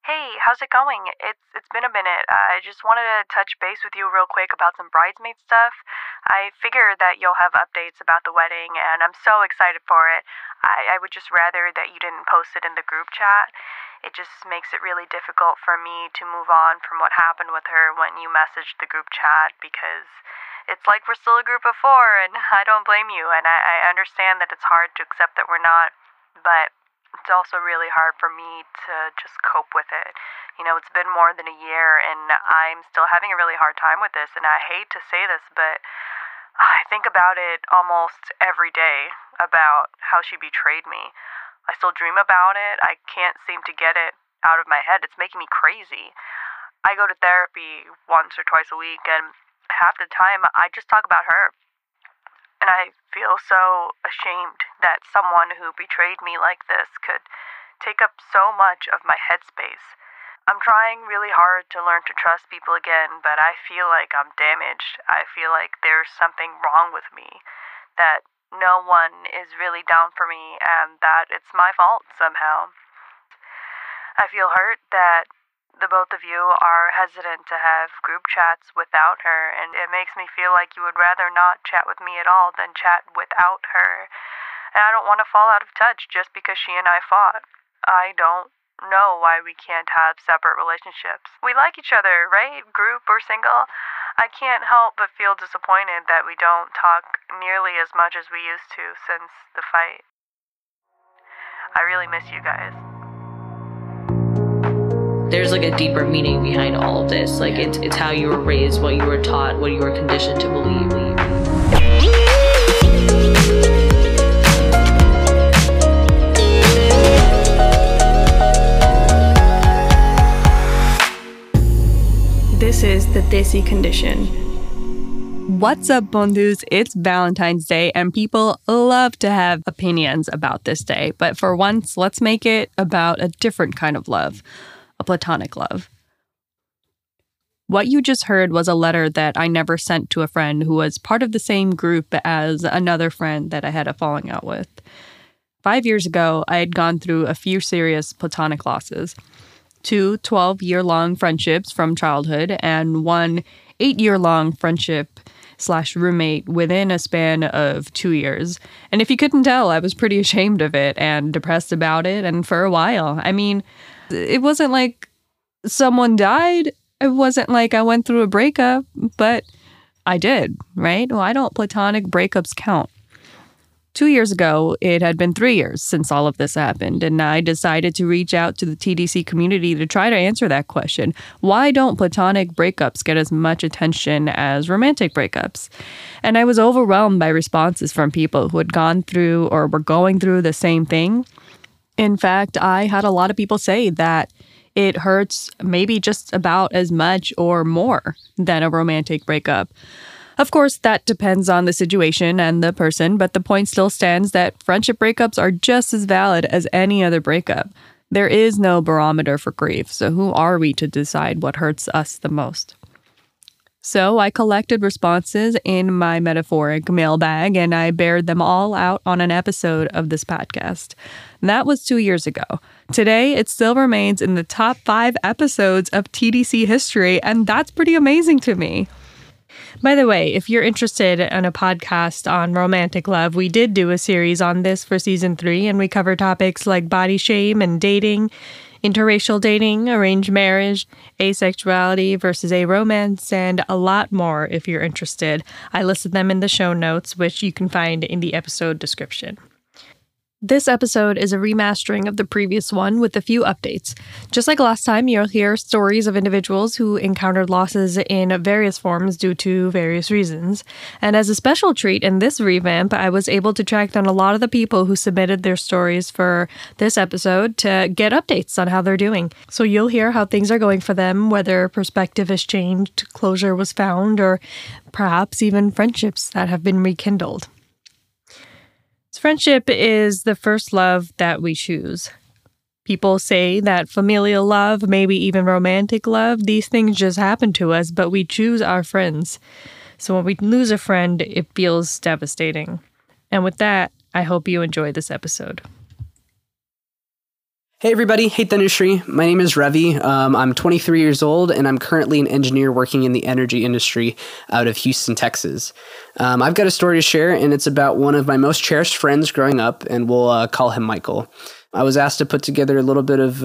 Hey, how's it going? It's been a minute. I just wanted to touch base with you real quick about some bridesmaid stuff. I figure that you'll have updates about the wedding, and I'm so excited for it. I would just rather that you didn't post it in the group chat. It just makes it really difficult for me to move on from what happened with her when you messaged the group chat because it's like we're still a group of four, and I don't blame you, and I understand that it's hard to accept that we're not, but it's also really hard for me to just cope with it. You know, it's been more than a year, and I'm still having a really hard time with this, and I hate to say this, but I think about it almost every day, about how she betrayed me. I still dream about it. I can't seem to get it out of my head. It's making me crazy. I go to therapy once or twice a week, and half the time I just talk about her. And I feel so ashamed that someone who betrayed me like this could take up so much of my headspace. I'm trying really hard to learn to trust people again, but I feel like I'm damaged. I feel like there's something wrong with me, that no one is really down for me, and that it's my fault somehow. I feel hurt that the both of you are hesitant to have group chats without her, and it makes me feel like you would rather not chat with me at all than chat without her. And I don't want to fall out of touch just because she and I fought. I don't know why we can't have separate relationships. We like each other, right? Group or single. I can't help but feel disappointed that we don't talk nearly as much as we used to since the fight. I really miss you guys. There's like a deeper meaning behind all of this. Like it's how you were raised, what you were taught, what you were conditioned to believe. This is the Desi Condition. What's up, bondus? It's Valentine's Day, and people love to have opinions about this day. But for once, let's make it about a different kind of love. A platonic love. What you just heard was a letter that I never sent to a friend who was part of the same group as another friend that I had a falling out with. 5 years ago, I had gone through a few serious platonic losses. 2 12-year-long friendships from childhood and 1 8-year-long friendship/roommate within a span of 2 years. And if you couldn't tell, I was pretty ashamed of it and depressed about it, and for a while. I mean, it wasn't like someone died. It wasn't like I went through a breakup, but I did, right? Why don't platonic breakups count? 2 years ago, it had been 3 years since all of this happened, and I decided to reach out to the TDC community to try to answer that question. Why don't platonic breakups get as much attention as romantic breakups? And I was overwhelmed by responses from people who had gone through or were going through the same thing. In fact, I had a lot of people say that it hurts maybe just about as much or more than a romantic breakup. Of course, that depends on the situation and the person, but the point still stands that friendship breakups are just as valid as any other breakup. There is no barometer for grief, so who are we to decide what hurts us the most? So I collected responses in my metaphoric mailbag, and I bared them all out on an episode of this podcast. That was 2 years ago. Today, it still remains in the top 5 episodes of TDC history, and that's pretty amazing to me. By the way, if you're interested in a podcast on romantic love, we did do a series on this for season 3, and we cover topics like body shame and dating, interracial dating, arranged marriage, asexuality versus aromance, and a lot more if you're interested. I listed them in the show notes, which you can find in the episode description. This episode is a remastering of the previous one with a few updates. Just like last time, you'll hear stories of individuals who encountered losses in various forms due to various reasons. And as a special treat in this revamp, I was able to track down a lot of the people who submitted their stories for this episode to get updates on how they're doing. So you'll hear how things are going for them, whether perspective has changed, closure was found, or perhaps even friendships that have been rekindled. Friendship is the first love that we choose. People say that familial love, maybe even romantic love, these things just happen to us, but we choose our friends. So when we lose a friend, it feels devastating. And with that, I hope you enjoy this episode. Hey everybody, hey Tanushree. My name is Ravi. I'm 23 years old and I'm currently an engineer working in the energy industry out of Houston, Texas. I've got a story to share and it's about one of my most cherished friends growing up, and we'll call him Michael. I was asked to put together a little bit of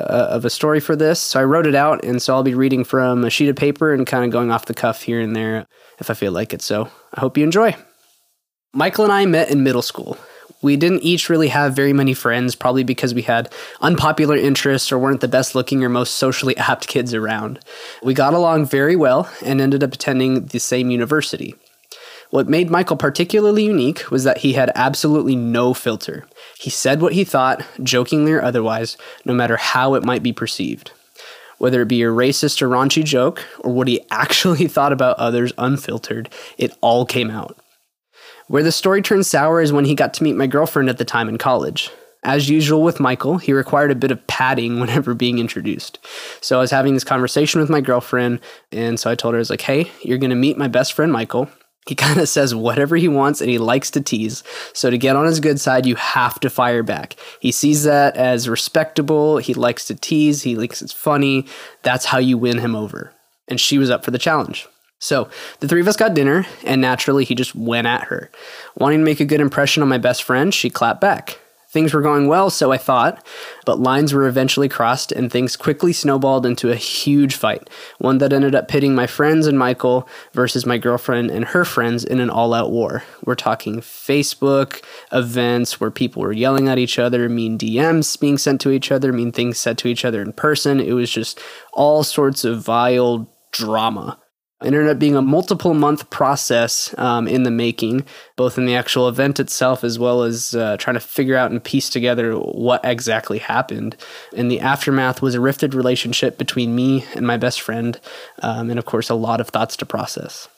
a story for this, so I wrote it out, and so I'll be reading from a sheet of paper and kind of going off the cuff here and there if I feel like it, so I hope you enjoy. Michael and I met in middle school. We didn't each really have very many friends, probably because we had unpopular interests or weren't the best looking or most socially apt kids around. We got along very well and ended up attending the same university. What made Michael particularly unique was that he had absolutely no filter. He said what he thought, jokingly or otherwise, no matter how it might be perceived. Whether it be a racist or raunchy joke, or what he actually thought about others unfiltered, it all came out. Where the story turned sour is when he got to meet my girlfriend at the time in college. As usual with Michael, he required a bit of padding whenever being introduced. So I was having this conversation with my girlfriend, and so I told her, I was like, hey, you're going to meet my best friend Michael. He kind of says whatever he wants and he likes to tease. So to get on his good side, you have to fire back. He sees that as respectable. He likes to tease. He thinks it's funny. That's how you win him over. And she was up for the challenge. So the three of us got dinner, and naturally he just went at her. Wanting to make a good impression on my best friend, she clapped back. Things were going well, so I thought, but lines were eventually crossed and things quickly snowballed into a huge fight, one that ended up pitting my friends and Michael versus my girlfriend and her friends in an all-out war. We're talking Facebook events where people were yelling at each other, mean DMs being sent to each other, mean things said to each other in person. It was just all sorts of vile drama. It ended up being a multiple month process in the making, both in the actual event itself as well as trying to figure out and piece together what exactly happened. And the aftermath was a rifted relationship between me and my best friend, and of course a lot of thoughts to process.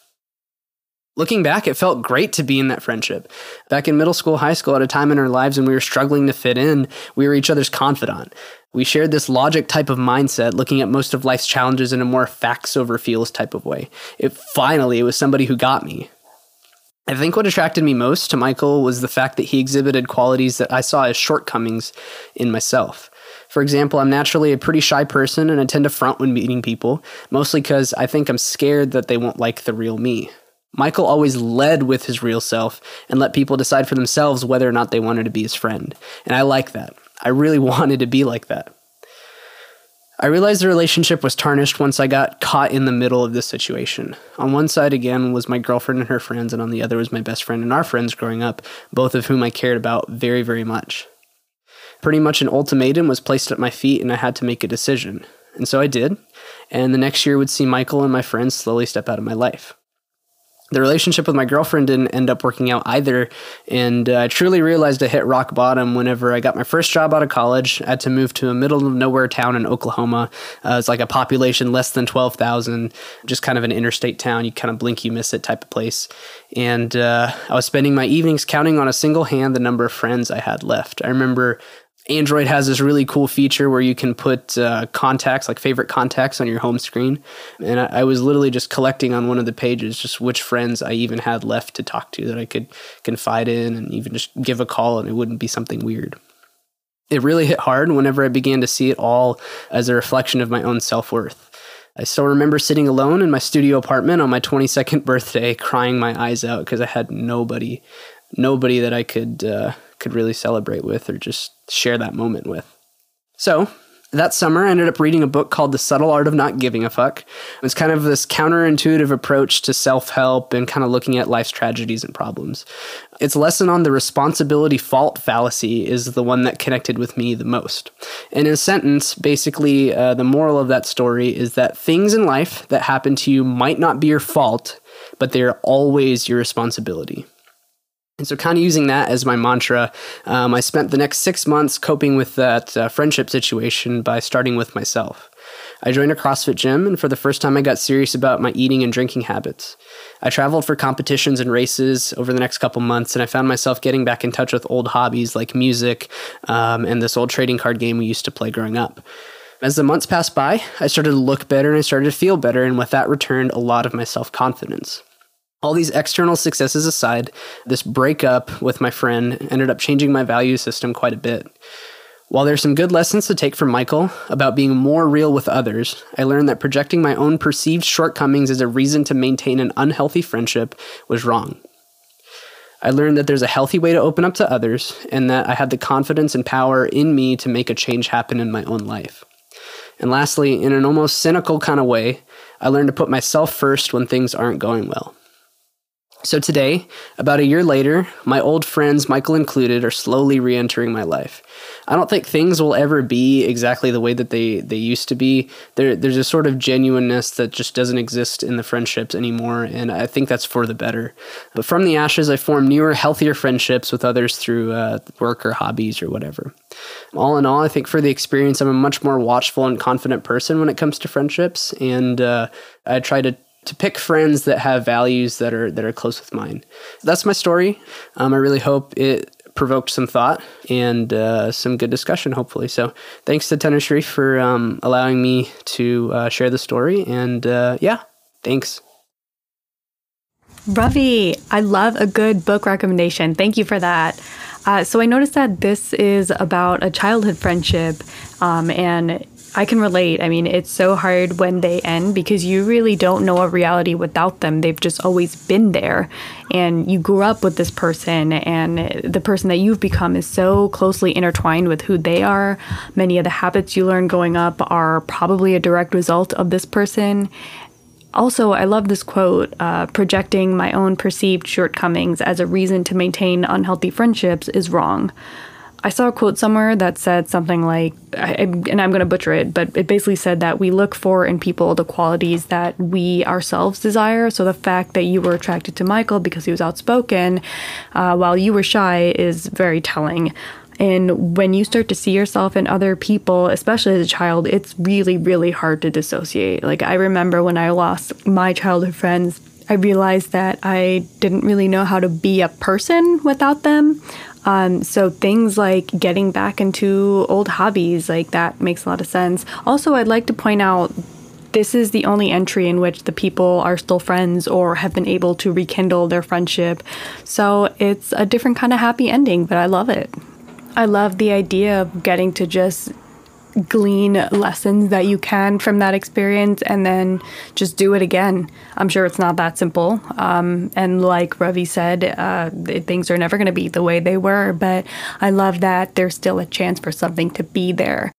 Looking back, it felt great to be in that friendship. Back in middle school, high school, at a time in our lives when we were struggling to fit in, we were each other's confidant. We shared this logic type of mindset, looking at most of life's challenges in a more facts over feels type of way. It was somebody who got me. I think what attracted me most to Michael was the fact that he exhibited qualities that I saw as shortcomings in myself. For example, I'm naturally a pretty shy person and I tend to front when meeting people, mostly because I think I'm scared that they won't like the real me. Michael always led with his real self and let people decide for themselves whether or not they wanted to be his friend. And I like that. I really wanted to be like that. I realized the relationship was tarnished once I got caught in the middle of this situation. On one side, again, was my girlfriend and her friends, and on the other was my best friend and our friends growing up, both of whom I cared about very, very much. Pretty much an ultimatum was placed at my feet, and I had to make a decision. And so I did, and the next year would see Michael and my friends slowly step out of my life. The relationship with my girlfriend didn't end up working out either, and I truly realized I hit rock bottom whenever I got my first job out of college. I had to move to a middle-of-nowhere town in Oklahoma. It's like a population less than 12,000, just kind of an interstate town. You kind of blink, you miss it type of place. And I was spending my evenings counting on a single hand the number of friends I had left. I remember Android has this really cool feature where you can put contacts, like favorite contacts, on your home screen. And I was literally just collecting on one of the pages just which friends I even had left to talk to that I could confide in and even just give a call and it wouldn't be something weird. It really hit hard whenever I began to see it all as a reflection of my own self-worth. I still remember sitting alone in my studio apartment on my 22nd birthday, crying my eyes out because I had nobody that I could really celebrate with or just share that moment with. So that summer, I ended up reading a book called The Subtle Art of Not Giving a Fuck. It's kind of this counterintuitive approach to self-help and kind of looking at life's tragedies and problems. Its lesson on the responsibility fault fallacy is the one that connected with me the most. And in a sentence, basically, the moral of that story is that things in life that happen to you might not be your fault, but they are always your responsibility. And so kind of using that as my mantra, I spent the next 6 months coping with that friendship situation by starting with myself. I joined a CrossFit gym, and for the first time I got serious about my eating and drinking habits. I traveled for competitions and races over the next couple months, and I found myself getting back in touch with old hobbies like music and this old trading card game we used to play growing up. As the months passed by, I started to look better and I started to feel better, and with that returned a lot of my self-confidence. All these external successes aside, this breakup with my friend ended up changing my value system quite a bit. While there's some good lessons to take from Michael about being more real with others, I learned that projecting my own perceived shortcomings as a reason to maintain an unhealthy friendship was wrong. I learned that there's a healthy way to open up to others, and that I had the confidence and power in me to make a change happen in my own life. And lastly, in an almost cynical kind of way, I learned to put myself first when things aren't going well. So today, about a year later, my old friends, Michael included, are slowly re-entering my life. I don't think things will ever be exactly the way that they used to be. There's a sort of genuineness that just doesn't exist in the friendships anymore, and I think that's for the better. But from the ashes, I formed newer, healthier friendships with others through work or hobbies or whatever. All in all, I think for the experience, I'm a much more watchful and confident person when it comes to friendships, and I try to pick friends that have values that are close with mine. That's my story. I really hope it provoked some thought and some good discussion, hopefully. So thanks to Tanushree for allowing me to share the story. And thanks. Ravi, I love a good book recommendation. Thank you for that. So I noticed that this is about a childhood friendship, and I can relate. I mean, it's so hard when they end because you really don't know a reality without them. They've just always been there. And you grew up with this person, and the person that you've become is so closely intertwined with who they are. Many of the habits you learned growing up are probably a direct result of this person. Also, I love this quote, projecting my own perceived shortcomings as a reason to maintain unhealthy friendships is wrong. I saw a quote somewhere that said something like, and I'm going to butcher it, but it basically said that we look for in people the qualities that we ourselves desire. So the fact that you were attracted to Michael because he was outspoken while you were shy is very telling. And when you start to see yourself in other people, especially as a child, it's really, really hard to dissociate. Like, I remember when I lost my childhood friends, I realized that I didn't really know how to be a person without them. So things like getting back into old hobbies, like that makes a lot of sense. Also, I'd like to point out this is the only entry in which the people are still friends or have been able to rekindle their friendship. So it's a different kind of happy ending, but I love it. I love the idea of getting to just glean lessons that you can from that experience and then just do it again. I'm sure it's not that simple. And like Ravi said, things are never going to be the way they were, but I love that there's still a chance for something to be there.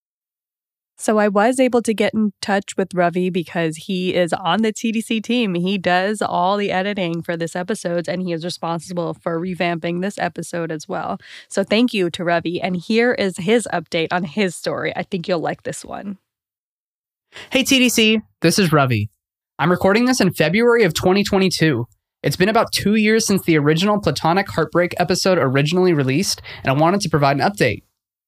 So I was able to get in touch with Ravi because he is on the TDC team. He does all the editing for this episode, and he is responsible for revamping this episode as well. So thank you to Ravi. And here is his update on his story. I think you'll like this one. Hey TDC, this is Ravi. I'm recording this in February of 2022. It's been about 2 years since the original Platonic Heartbreak episode originally released, and I wanted to provide an update.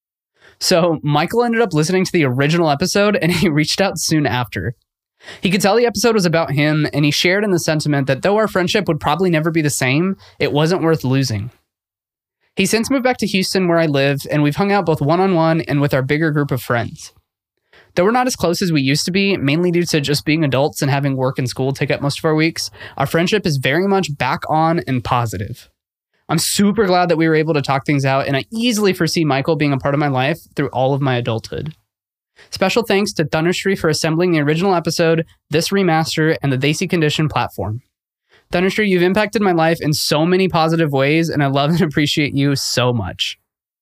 So Michael ended up listening to the original episode, and he reached out soon after. He could tell the episode was about him, and he shared in the sentiment that though our friendship would probably never be the same, it wasn't worth losing. He's since moved back to Houston where I live, and we've hung out both one-on-one and with our bigger group of friends. Though we're not as close as we used to be, mainly due to just being adults and having work and school take up most of our weeks, our friendship is very much back on and positive. I'm super glad that we were able to talk things out, and I easily foresee Michael being a part of my life through all of my adulthood. Special thanks to Tanushree for assembling the original episode, this remaster, and the Desi Condition platform. Tanushree, you've impacted my life in so many positive ways, and I love and appreciate you so much.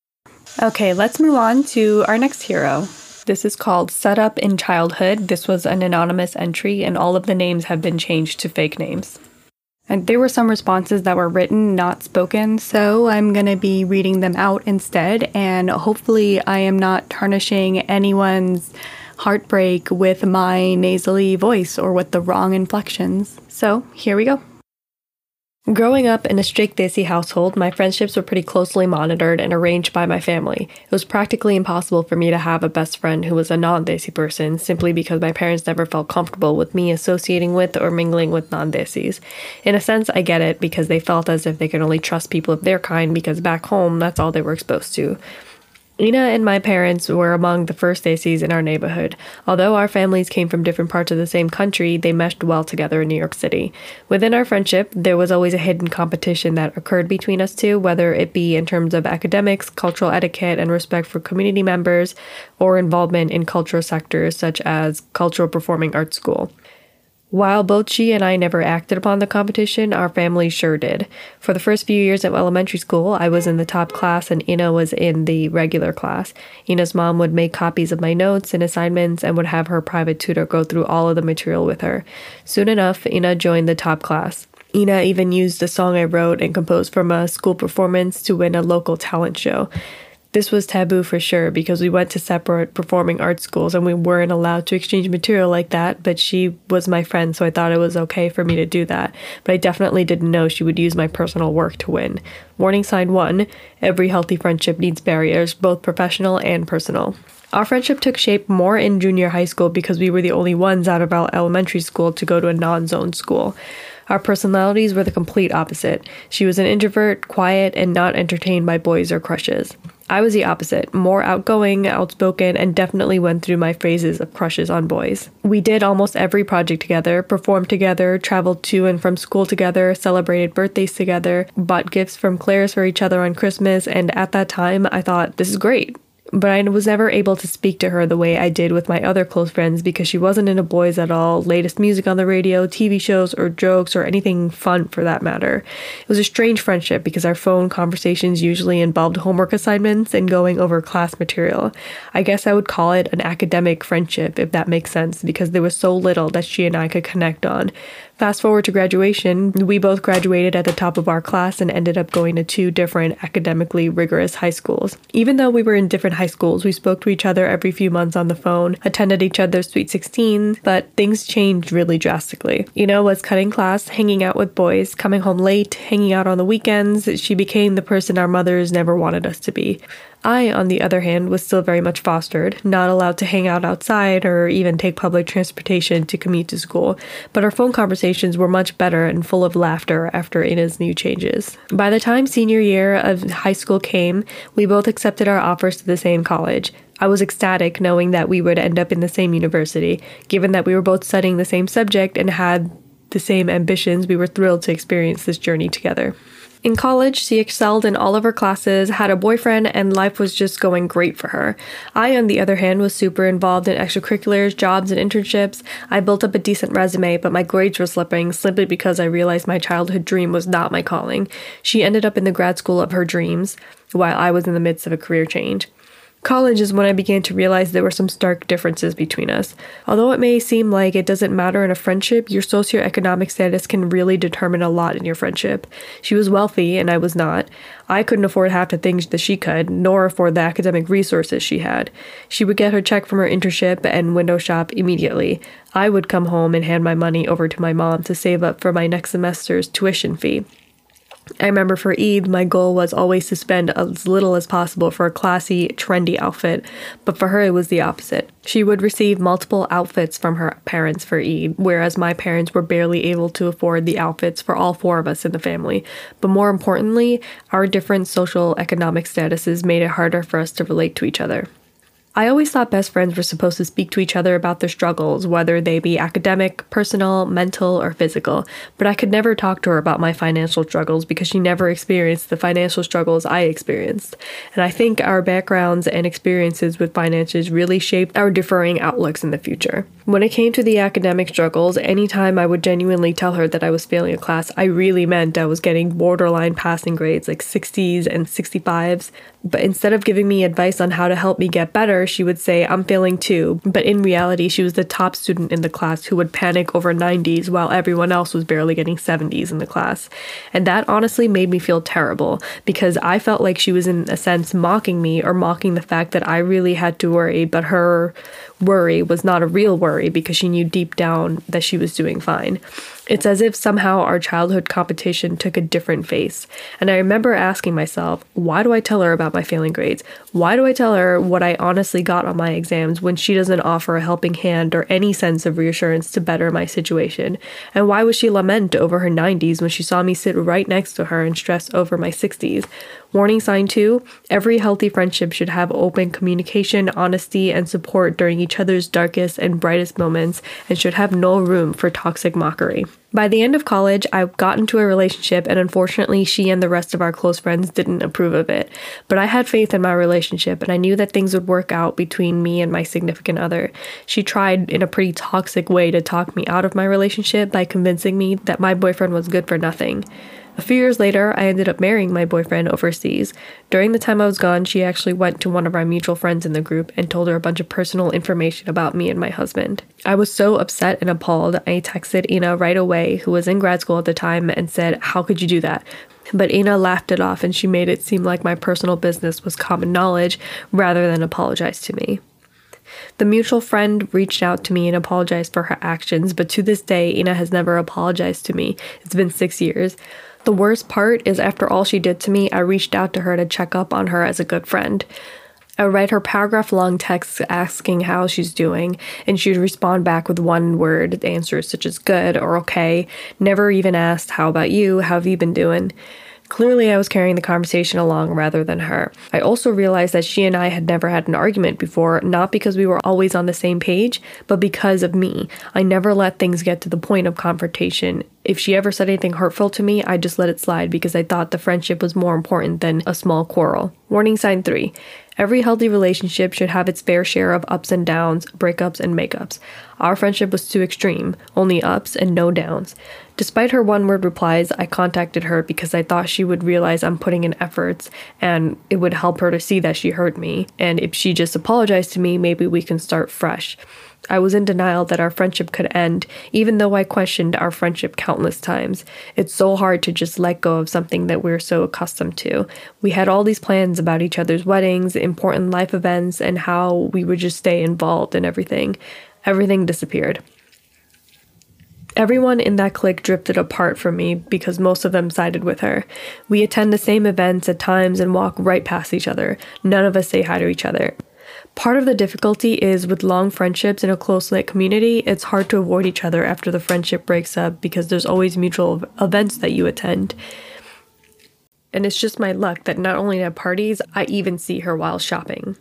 Okay, let's move on to our next hero. This is called Set Up in Childhood. This was an anonymous entry, and all of the names have been changed to fake names. And there were some responses that were written, not spoken, so I'm going to be reading them out instead, and hopefully I am not tarnishing anyone's heartbreak with my nasally voice or with the wrong inflections. So, here we go. Growing up in a strict Desi household, my friendships were pretty closely monitored and arranged by my family. It was practically impossible for me to have a best friend who was a non-Desi person, simply because my parents never felt comfortable with me associating with or mingling with non-Desis. In a sense, I get it, because they felt as if they could only trust people of their kind, because back home, that's all they were exposed to. Ina and my parents were among the first Daisies in our neighborhood. Although our families came from different parts of the same country, they meshed well together in New York City. Within our friendship, there was always a hidden competition that occurred between us two, whether it be in terms of academics, cultural etiquette, and respect for community members, or involvement in cultural sectors such as cultural performing arts school. While both she and I never acted upon the competition, our family sure did. For the first few years of elementary school, I was in the top class and Ina was in the regular class. Ina's mom would make copies of my notes and assignments and would have her private tutor go through all of the material with her. Soon enough, Ina joined the top class. Ina even used a song I wrote and composed from a school performance to win a local talent show. This was taboo for sure because we went to separate performing arts schools and we weren't allowed to exchange material like that, but she was my friend, so I thought it was okay for me to do that. But I definitely didn't know she would use my personal work to win. Warning sign 1, every healthy friendship needs barriers, both professional and personal. Our friendship took shape more in junior high school because we were the only ones out of our elementary school to go to a non-zone school. Our personalities were the complete opposite. She was an introvert, quiet, and not entertained by boys or crushes. I was the opposite, more outgoing, outspoken, and definitely went through my phases of crushes on boys. We did almost every project together, performed together, traveled to and from school together, celebrated birthdays together, bought gifts from Claire's for each other on Christmas, and at that time, I thought, this is great. But I was never able to speak to her the way I did with my other close friends because she wasn't into boys at all, latest music on the radio, TV shows, or jokes, or anything fun for that matter. It was a strange friendship because our phone conversations usually involved homework assignments and going over class material. I guess I would call it an academic friendship, if that makes sense, because there was so little that she and I could connect on. Fast forward to graduation, we both graduated at the top of our class and ended up going to 2 different academically rigorous high schools. Even though we were in different high schools, we spoke to each other every few months on the phone, attended each other's Sweet 16, but things changed really drastically. Ina was cutting class, hanging out with boys, coming home late, hanging out on the weekends. She became the person our mothers never wanted us to be. I, on the other hand, was still very much fostered, not allowed to hang out outside or even take public transportation to commute to school, but our phone conversations were much better and full of laughter after Ina's new changes. By the time senior year of high school came, we both accepted our offers to the same college. I was ecstatic knowing that we would end up in the same university. Given that we were both studying the same subject and had the same ambitions, we were thrilled to experience this journey together. In college, she excelled in all of her classes, had a boyfriend, and life was just going great for her. I, on the other hand, was super involved in extracurriculars, jobs, and internships. I built up a decent resume, but my grades were slipping simply because I realized my childhood dream was not my calling. She ended up in the grad school of her dreams, while I was in the midst of a career change. College is when I began to realize there were some stark differences between us. Although it may seem like it doesn't matter in a friendship, your socioeconomic status can really determine a lot in your friendship. She was wealthy and I was not. I couldn't afford half the things that she could, nor afford the academic resources she had. She would get her check from her internship and window shop immediately. I would come home and hand my money over to my mom to save up for my next semester's tuition fee. I remember for Eid, my goal was always to spend as little as possible for a classy, trendy outfit, but for her it was the opposite. She would receive multiple outfits from her parents for Eid, whereas my parents were barely able to afford the outfits for all 4 of us in the family. But more importantly, our different social economic statuses made it harder for us to relate to each other. I always thought best friends were supposed to speak to each other about their struggles, whether they be academic, personal, mental, or physical, but I could never talk to her about my financial struggles because she never experienced the financial struggles I experienced. And I think our backgrounds and experiences with finances really shaped our differing outlooks in the future. When it came to the academic struggles, anytime I would genuinely tell her that I was failing a class, I really meant I was getting borderline passing grades like 60s and 65s. But instead of giving me advice on how to help me get better, she would say, I'm failing too. But in reality, she was the top student in the class who would panic over 90s while everyone else was barely getting 70s in the class. And that honestly made me feel terrible because I felt like she was in a sense mocking me or mocking the fact that I really had to worry, but her worry was not a real worry because she knew deep down that she was doing fine. It's as if somehow our childhood competition took a different face. And I remember asking myself, why do I tell her about my failing grades? Why do I tell her what I honestly got on my exams when she doesn't offer a helping hand or any sense of reassurance to better my situation? And why would she lament over her 90s when she saw me sit right next to her and stress over my 60s? Warning sign 2, every healthy friendship should have open communication, honesty, and support during each other's darkest and brightest moments, and should have no room for toxic mockery. By the end of college, I got into a relationship, and unfortunately, she and the rest of our close friends didn't approve of it. But I had faith in my relationship, and I knew that things would work out between me and my significant other. She tried in a pretty toxic way to talk me out of my relationship by convincing me that my boyfriend was good for nothing. A few years later, I ended up marrying my boyfriend overseas. During the time I was gone, she actually went to one of our mutual friends in the group and told her a bunch of personal information about me and my husband. I was so upset and appalled, I texted Ina right away, who was in grad school at the time, and said, "How could you do that?" But Ina laughed it off, and she made it seem like my personal business was common knowledge rather than apologize to me. The mutual friend reached out to me and apologized for her actions, but to this day, Ina has never apologized to me. It's been 6 years. The worst part is after all she did to me, I reached out to her to check up on her as a good friend. I would write her paragraph-long texts asking how she's doing, and she would respond back with one-word answers such as good or okay, never even asked, how about you, how have you been doing? Clearly, I was carrying the conversation along rather than her. I also realized that she and I had never had an argument before, not because we were always on the same page, but because of me. I never let things get to the point of confrontation. If she ever said anything hurtful to me, I just let it slide because I thought the friendship was more important than a small quarrel. Warning sign 3. Every healthy relationship should have its fair share of ups and downs, breakups and makeups. Our friendship was too extreme, only ups and no downs. Despite her one-word replies, I contacted her because I thought she would realize I'm putting in efforts and it would help her to see that she hurt me. And if she just apologized to me, maybe we can start fresh. I was in denial that our friendship could end, even though I questioned our friendship countless times. It's so hard to just let go of something that we're so accustomed to. We had all these plans about each other's weddings, important life events, and how we would just stay involved in everything. Everything disappeared. Everyone in that clique drifted apart from me because most of them sided with her. We attend the same events at times and walk right past each other. None of us say hi to each other. Part of the difficulty is with long friendships in a close-knit community, it's hard to avoid each other after the friendship breaks up because there's always mutual events that you attend. And it's just my luck that not only at parties, I even see her while shopping.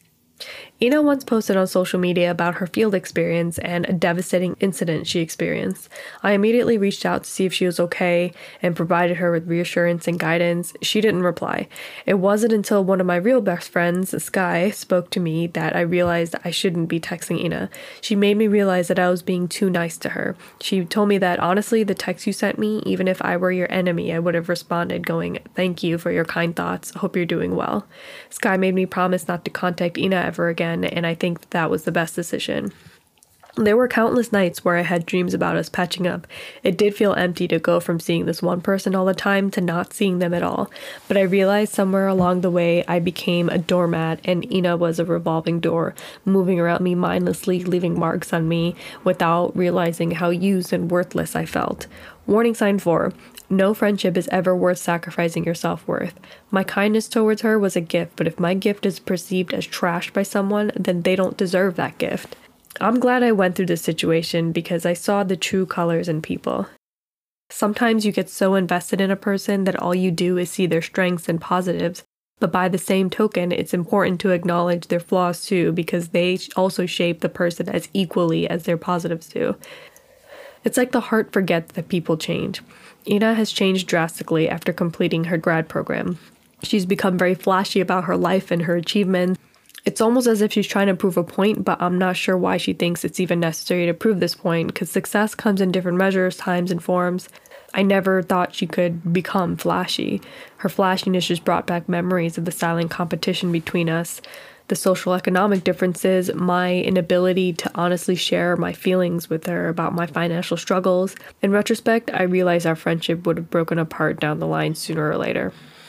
Ina once posted on social media about her field experience and a devastating incident she experienced. I immediately reached out to see if she was okay and provided her with reassurance and guidance. She didn't reply. It wasn't until one of my real best friends, Sky, spoke to me that I realized I shouldn't be texting Ina. She made me realize that I was being too nice to her. She told me that honestly, the text you sent me, even if I were your enemy, I would have responded going, "Thank you for your kind thoughts. Hope you're doing well." Sky made me promise not to contact Ina ever again, and I think that was the best decision. There were countless nights where I had dreams about us patching up. It did feel empty to go from seeing this one person all the time to not seeing them at all, but I realized somewhere along the way I became a doormat and Ina was a revolving door, moving around me mindlessly, leaving marks on me without realizing how used and worthless I felt. Warning sign 4. No friendship is ever worth sacrificing your self-worth. My kindness towards her was a gift, but if my gift is perceived as trash by someone, then they don't deserve that gift. I'm glad I went through this situation because I saw the true colors in people. Sometimes you get so invested in a person that all you do is see their strengths and positives, but by the same token, it's important to acknowledge their flaws too because they also shape the person as equally as their positives do. It's like the heart forgets that people change. Ina has changed drastically after completing her grad program. She's become very flashy about her life and her achievements. It's almost as if she's trying to prove a point, but I'm not sure why she thinks it's even necessary to prove this point, because success comes in different measures, times, and forms. I never thought she could become flashy. Her flashiness just brought back memories of the silent competition between us, the social economic differences, my inability to honestly share my feelings with her about my financial struggles. In retrospect, I realized our friendship would have broken apart down the line sooner or later.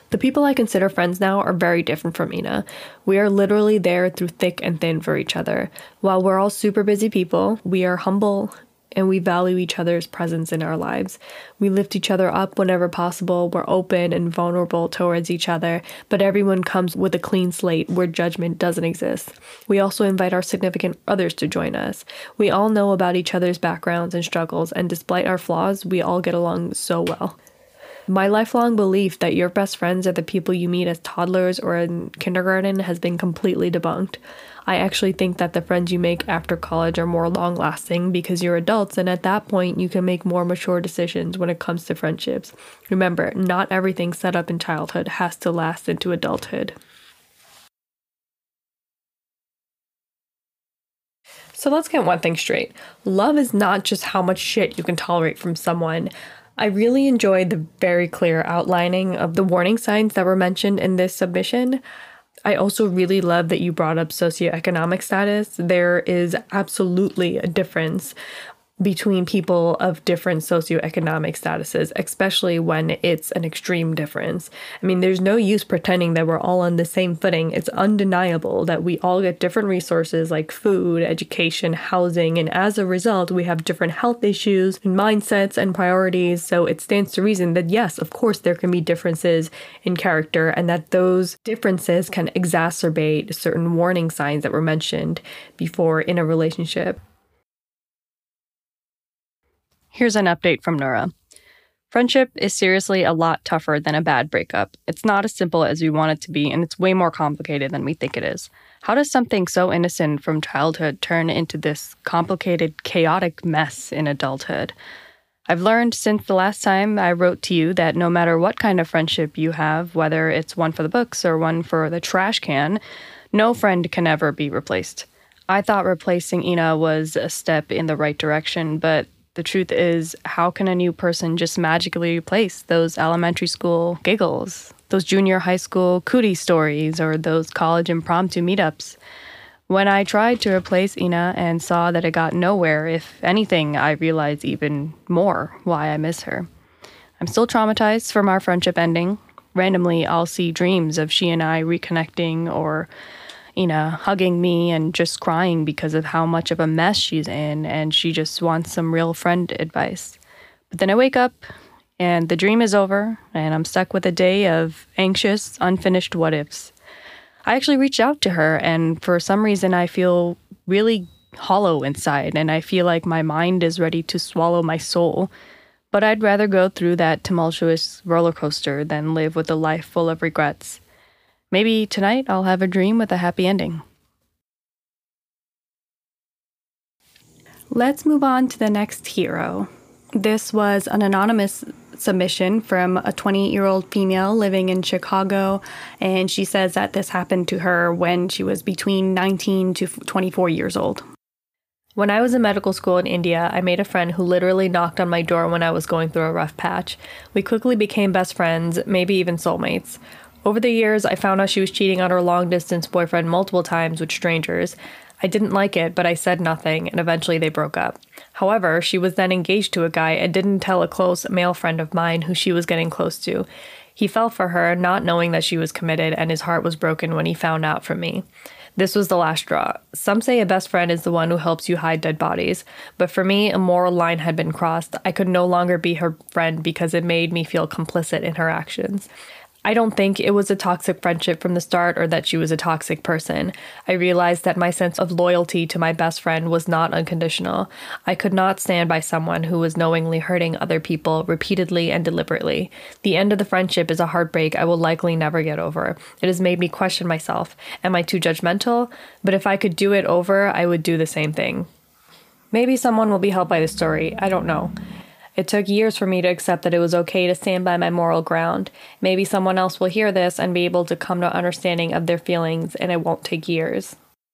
The people I consider friends now are very different from Ina. We are literally there through thick and thin for each other. While we're all super busy people, we are humble and we value each other's presence in our lives. We lift each other up whenever possible. We're open and vulnerable towards each other, but everyone comes with a clean slate where judgment doesn't exist. We also invite our significant others to join us. We all know about each other's backgrounds and struggles, and despite our flaws, we all get along so well. My lifelong belief that your best friends are the people you meet as toddlers or in kindergarten has been completely debunked. I actually think that the friends you make after college are more long-lasting because you're adults, and at that point you can make more mature decisions when it comes to friendships. Remember, not everything set up in childhood has to last into adulthood. So let's get one thing straight. Love is not just how much shit you can tolerate from someone. I really enjoyed the very clear outlining of the warning signs that were mentioned in this submission. I also really love that you brought up socioeconomic status. There is absolutely a difference between people of different socioeconomic statuses, especially when it's an extreme difference. I mean, there's no use pretending that we're all on the same footing. It's undeniable that we all get different resources like food, education, housing, and as a result, we have different health issues and mindsets and priorities. So it stands to reason that yes, of course, there can be differences in character and that those differences can exacerbate certain warning signs that were mentioned before in a relationship. Here's an update from Nura. Friendship is seriously a lot tougher than a bad breakup. It's not as simple as we want it to be, and it's way more complicated than we think it is. How does something so innocent from childhood turn into this complicated, chaotic mess in adulthood? I've learned since the last time I wrote to you that no matter what kind of friendship you have, whether it's one for the books or one for the trash can, no friend can ever be replaced. I thought replacing Ina was a step in the right direction, but the truth is, how can a new person just magically replace those elementary school giggles, those junior high school cootie stories, or those college impromptu meetups? When I tried to replace Ina and saw that it got nowhere, if anything, I realized even more why I miss her. I'm still traumatized from our friendship ending. Randomly, I'll see dreams of she and I reconnecting or Ina hugging me and just crying because of how much of a mess she's in and she just wants some real friend advice. But then I wake up and the dream is over and I'm stuck with a day of anxious, unfinished what-ifs. I actually reached out to her and for some reason I feel really hollow inside and I feel like my mind is ready to swallow my soul. But I'd rather go through that tumultuous roller coaster than live with a life full of regrets. Maybe tonight I'll have a dream with a happy ending. Let's move on to the next hero. This was an anonymous submission from a 28-year-old female living in Chicago, and she says that this happened to her when she was between 19 to 24 years old. When I was in medical school in India, I made a friend who literally knocked on my door when I was going through a rough patch. We quickly became best friends, maybe even soulmates. Over the years, I found out she was cheating on her long-distance boyfriend multiple times with strangers. I didn't like it, but I said nothing, and eventually they broke up. However, she was then engaged to a guy and didn't tell a close male friend of mine who she was getting close to. He fell for her, not knowing that she was committed, and his heart was broken when he found out from me. This was the last straw. Some say a best friend is the one who helps you hide dead bodies, but for me, a moral line had been crossed. I could no longer be her friend because it made me feel complicit in her actions. I don't think it was a toxic friendship from the start or that she was a toxic person. I realized that my sense of loyalty to my best friend was not unconditional. I could not stand by someone who was knowingly hurting other people repeatedly and deliberately. The end of the friendship is a heartbreak I will likely never get over. It has made me question myself. Am I too judgmental? But if I could do it over, I would do the same thing. Maybe someone will be helped by this story. I don't know. It took years for me to accept that it was okay to stand by my moral ground. Maybe someone else will hear this and be able to come to understanding of their feelings, and it won't take years.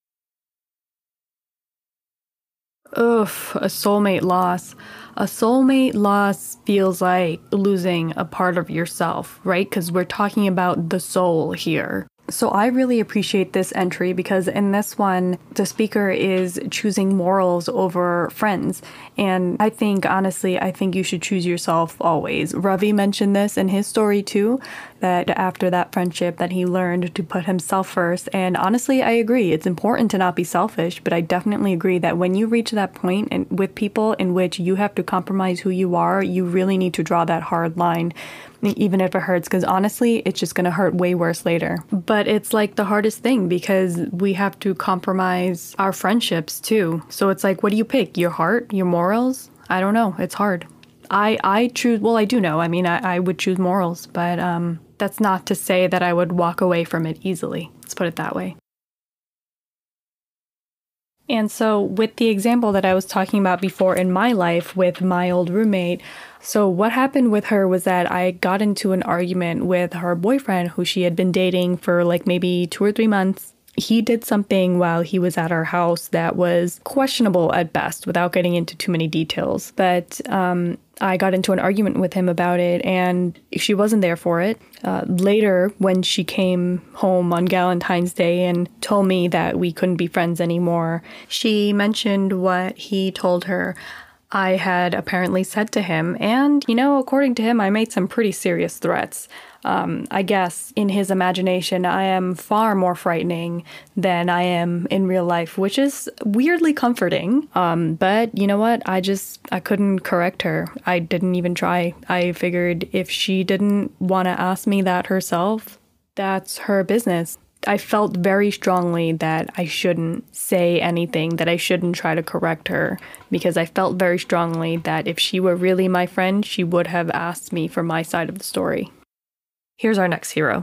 Oof, a soulmate loss. A soulmate loss feels like losing a part of yourself, right? Because we're talking about the soul here. So I really appreciate this entry because in this one, the speaker is choosing morals over friends. And I think, honestly, I think you should choose yourself always. Ravi mentioned this in his story too, that after that friendship that he learned to put himself first. And honestly, I agree. It's important to not be selfish, but I definitely agree that when you reach that point and with people in which you have to compromise who you are, you really need to draw that hard line, even if it hurts, because honestly, it's just going to hurt way worse later. But it's like the hardest thing because we have to compromise our friendships too. So it's like, what do you pick? Your heart, your morals? I don't know. It's hard. I choose, well, I do know. I mean, I would choose morals, but that's not to say that I would walk away from it easily. Let's put it that way. And so with the example that I was talking about before in my life with my old roommate, so what happened with her was that I got into an argument with her boyfriend who she had been dating for like maybe 2 or 3 months. He did something while he was at our house that was questionable at best without getting into too many details. But I got into an argument with him about it and she wasn't there for it. Later, when she came home on Valentine's Day and told me that we couldn't be friends anymore, she mentioned what he told her I had apparently said to him. And, you know, according to him, I made some pretty serious threats. I guess in his imagination, I am far more frightening than I am in real life, which is weirdly comforting. But you know what? I couldn't correct her. I didn't even try. I figured if she didn't want to ask me that herself, that's her business. I felt very strongly that I shouldn't say anything, that I shouldn't try to correct her, because I felt very strongly that if she were really my friend, she would have asked me for my side of the story. Here's our next hero.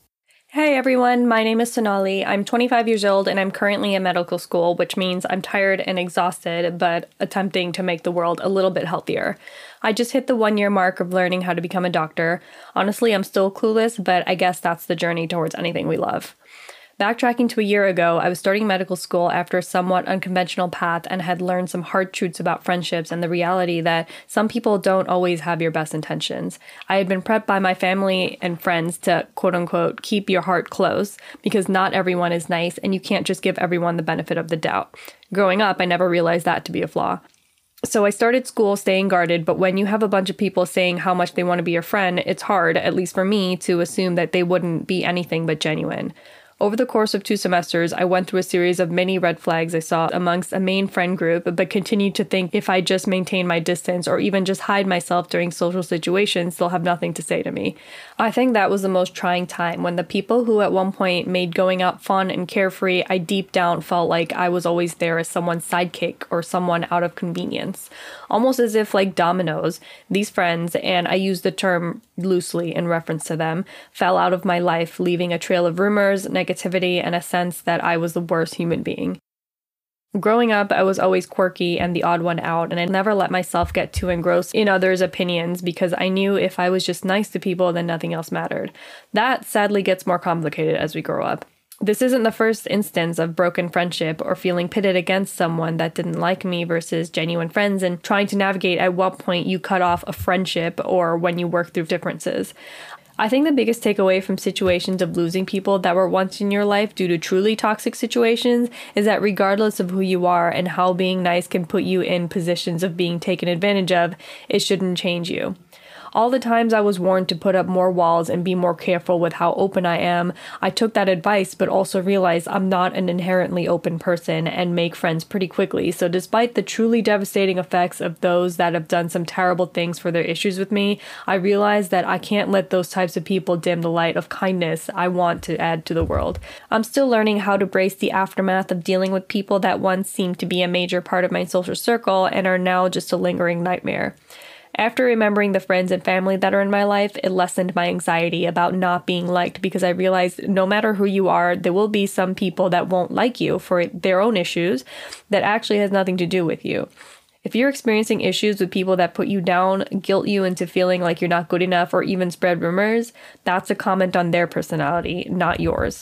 Hey everyone, my name is Sonali. I'm 25 years old and I'm currently in medical school, which means I'm tired and exhausted, but attempting to make the world a little bit healthier. I just hit the 1-year mark of learning how to become a doctor. Honestly, I'm still clueless, but I guess that's the journey towards anything we love. Backtracking to a year ago, I was starting medical school after a somewhat unconventional path and had learned some hard truths about friendships and the reality that some people don't always have your best intentions. I had been prepped by my family and friends to, quote-unquote, keep your heart close, because not everyone is nice and you can't just give everyone the benefit of the doubt. Growing up, I never realized that to be a flaw. So I started school staying guarded, but when you have a bunch of people saying how much they want to be your friend, it's hard, at least for me, to assume that they wouldn't be anything but genuine. Over the course of 2 semesters, I went through a series of many red flags I saw amongst a main friend group, but continued to think if I just maintain my distance or even just hide myself during social situations, they'll have nothing to say to me. I think that was the most trying time, when the people who at one point made going out fun and carefree, I deep down felt like I was always there as someone's sidekick or someone out of convenience. Almost as if, like dominoes, these friends, and I use the term loosely in reference to them, fell out of my life, leaving a trail of rumors, negativity, and a sense that I was the worst human being. Growing up, I was always quirky and the odd one out, and I never let myself get too engrossed in others' opinions because I knew if I was just nice to people, then nothing else mattered. That sadly gets more complicated as we grow up. This isn't the first instance of broken friendship or feeling pitted against someone that didn't like me versus genuine friends and trying to navigate at what point you cut off a friendship or when you work through differences. I think the biggest takeaway from situations of losing people that were once in your life due to truly toxic situations is that regardless of who you are and how being nice can put you in positions of being taken advantage of, it shouldn't change you. All the times I was warned to put up more walls and be more careful with how open I am, I took that advice but also realized I'm not an inherently open person and make friends pretty quickly. So despite the truly devastating effects of those that have done some terrible things for their issues with me, I realized that I can't let those types of people dim the light of kindness I want to add to the world. I'm still learning how to brace the aftermath of dealing with people that once seemed to be a major part of my social circle and are now just a lingering nightmare. After remembering the friends and family that are in my life, it lessened my anxiety about not being liked because I realized no matter who you are, there will be some people that won't like you for their own issues that actually has nothing to do with you. If you're experiencing issues with people that put you down, guilt you into feeling like you're not good enough, or even spread rumors, that's a comment on their personality, not yours.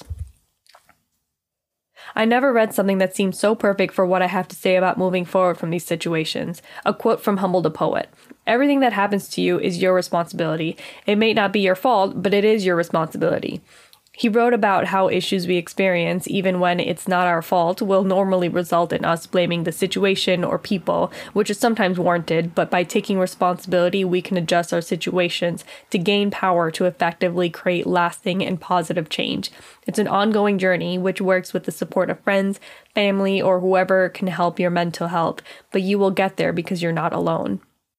I never read something that seemed so perfect for what I have to say about moving forward from these situations. A quote from Humble the Poet. Everything that happens to you is your responsibility. It may not be your fault, but it is your responsibility. He wrote about how issues we experience, even when it's not our fault, will normally result in us blaming the situation or people, which is sometimes warranted, but by taking responsibility, we can adjust our situations to gain power to effectively create lasting and positive change. It's an ongoing journey which works with the support of friends, family, or whoever can help your mental health, but you will get there because you're not alone.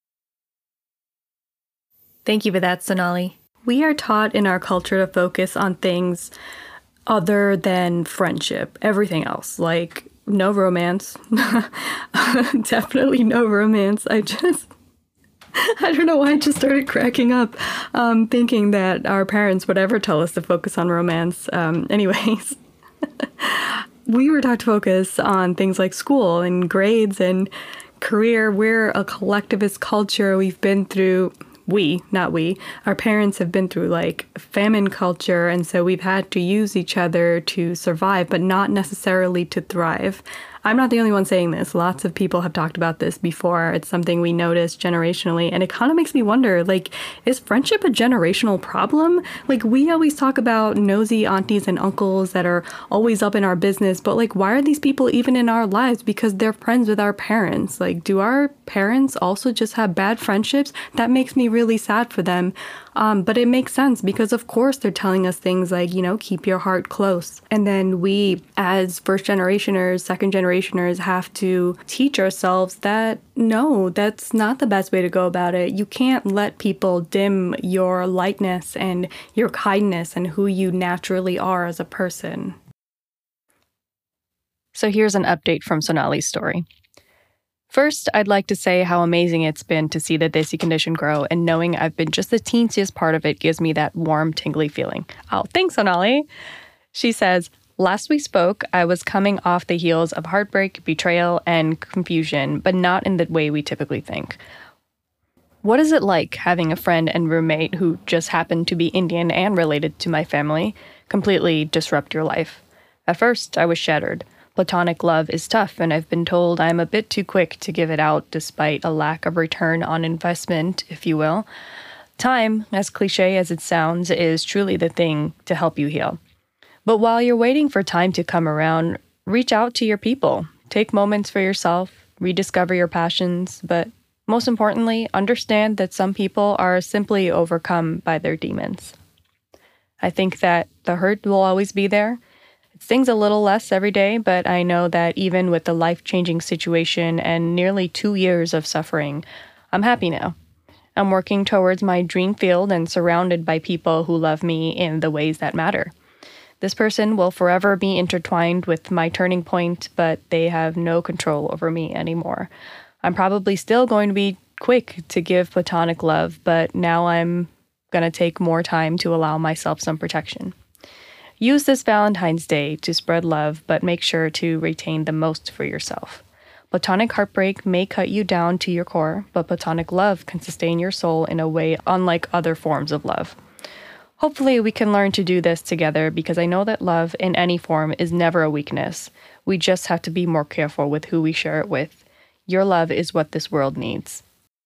Thank you for that, Sonali. We are taught in our culture to focus on things other than friendship, everything else, like no romance. Definitely no romance. I don't know why I just started cracking up, thinking that our parents would ever tell us to focus on romance. Anyways, we were taught to focus on things like school and grades and career. We're a collectivist culture. We've been through... our parents have been through like famine culture, and so we've had to use each other to survive, but not necessarily to thrive. I'm not the only one saying this. Lots of people have talked about this before. It's something we notice generationally, and it kind of makes me wonder, like, is friendship a generational problem? Like, we always talk about nosy aunties and uncles that are always up in our business, but like, why are these people even in our lives? Because they're friends with our parents. Like, do our parents also just have bad friendships? That makes me really sad for them. But it makes sense because, of course, they're telling us things like, keep your heart close. And then we, as first generationers, second generationers, have to teach ourselves that, no, that's not the best way to go about it. You can't let people dim your lightness and your kindness and who you naturally are as a person. So here's an update from Sonali's story. First, I'd like to say how amazing it's been to see the Desi condition grow, and knowing I've been just the teensiest part of it gives me that warm, tingly feeling. Oh, thanks, Sonali. She says, last we spoke, I was coming off the heels of heartbreak, betrayal, and confusion, but not in the way we typically think. What is it like having a friend and roommate who just happened to be Indian and related to my family completely disrupt your life? At first, I was shattered. Platonic love is tough, and I've been told I'm a bit too quick to give it out despite a lack of return on investment, if you will. Time, as cliche as it sounds, is truly the thing to help you heal. But while you're waiting for time to come around, reach out to your people. Take moments for yourself, rediscover your passions, but most importantly, understand that some people are simply overcome by their demons. I think that the hurt will always be there. It stings a little less every day, but I know that even with the life-changing situation and nearly 2 years of suffering, I'm happy now. I'm working towards my dream field and surrounded by people who love me in the ways that matter. This person will forever be intertwined with my turning point, but they have no control over me anymore. I'm probably still going to be quick to give platonic love, but now I'm going to take more time to allow myself some protection. Use this Valentine's Day to spread love, but make sure to retain the most for yourself. Platonic heartbreak may cut you down to your core, but platonic love can sustain your soul in a way unlike other forms of love. Hopefully, we can learn to do this together because I know that love in any form is never a weakness. We just have to be more careful with who we share it with. Your love is what this world needs.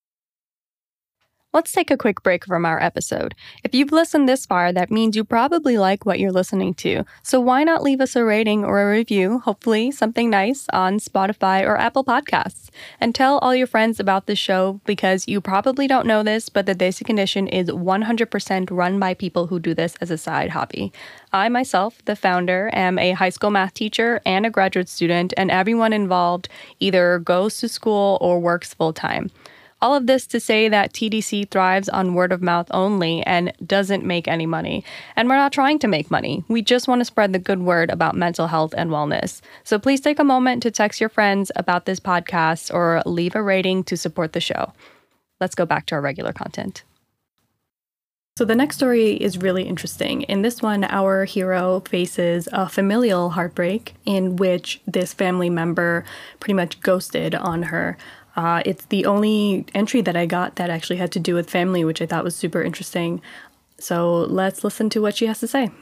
Let's take a quick break from our episode. If you've listened this far, that means you probably like what you're listening to. So why not leave us a rating or a review, hopefully something nice, on Spotify or Apple Podcasts. And tell all your friends about the show because you probably don't know this, but the Desi Condition is 100% run by people who do this as a side hobby. I myself, the founder, am a high school math teacher and a graduate student, and everyone involved either goes to school or works full-time. All of this to say that TDC thrives on word of mouth only and doesn't make any money. And we're not trying to make money. We just want to spread the good word about mental health and wellness. So please take a moment to text your friends about this podcast or leave a rating to support the show. Let's go back to our regular content. So the next story is really interesting. In this one, our hero faces a familial heartbreak in which this family member pretty much ghosted on her. It's the only entry that I got that actually had to do with family, which I thought was super interesting. So let's listen to what she has to say.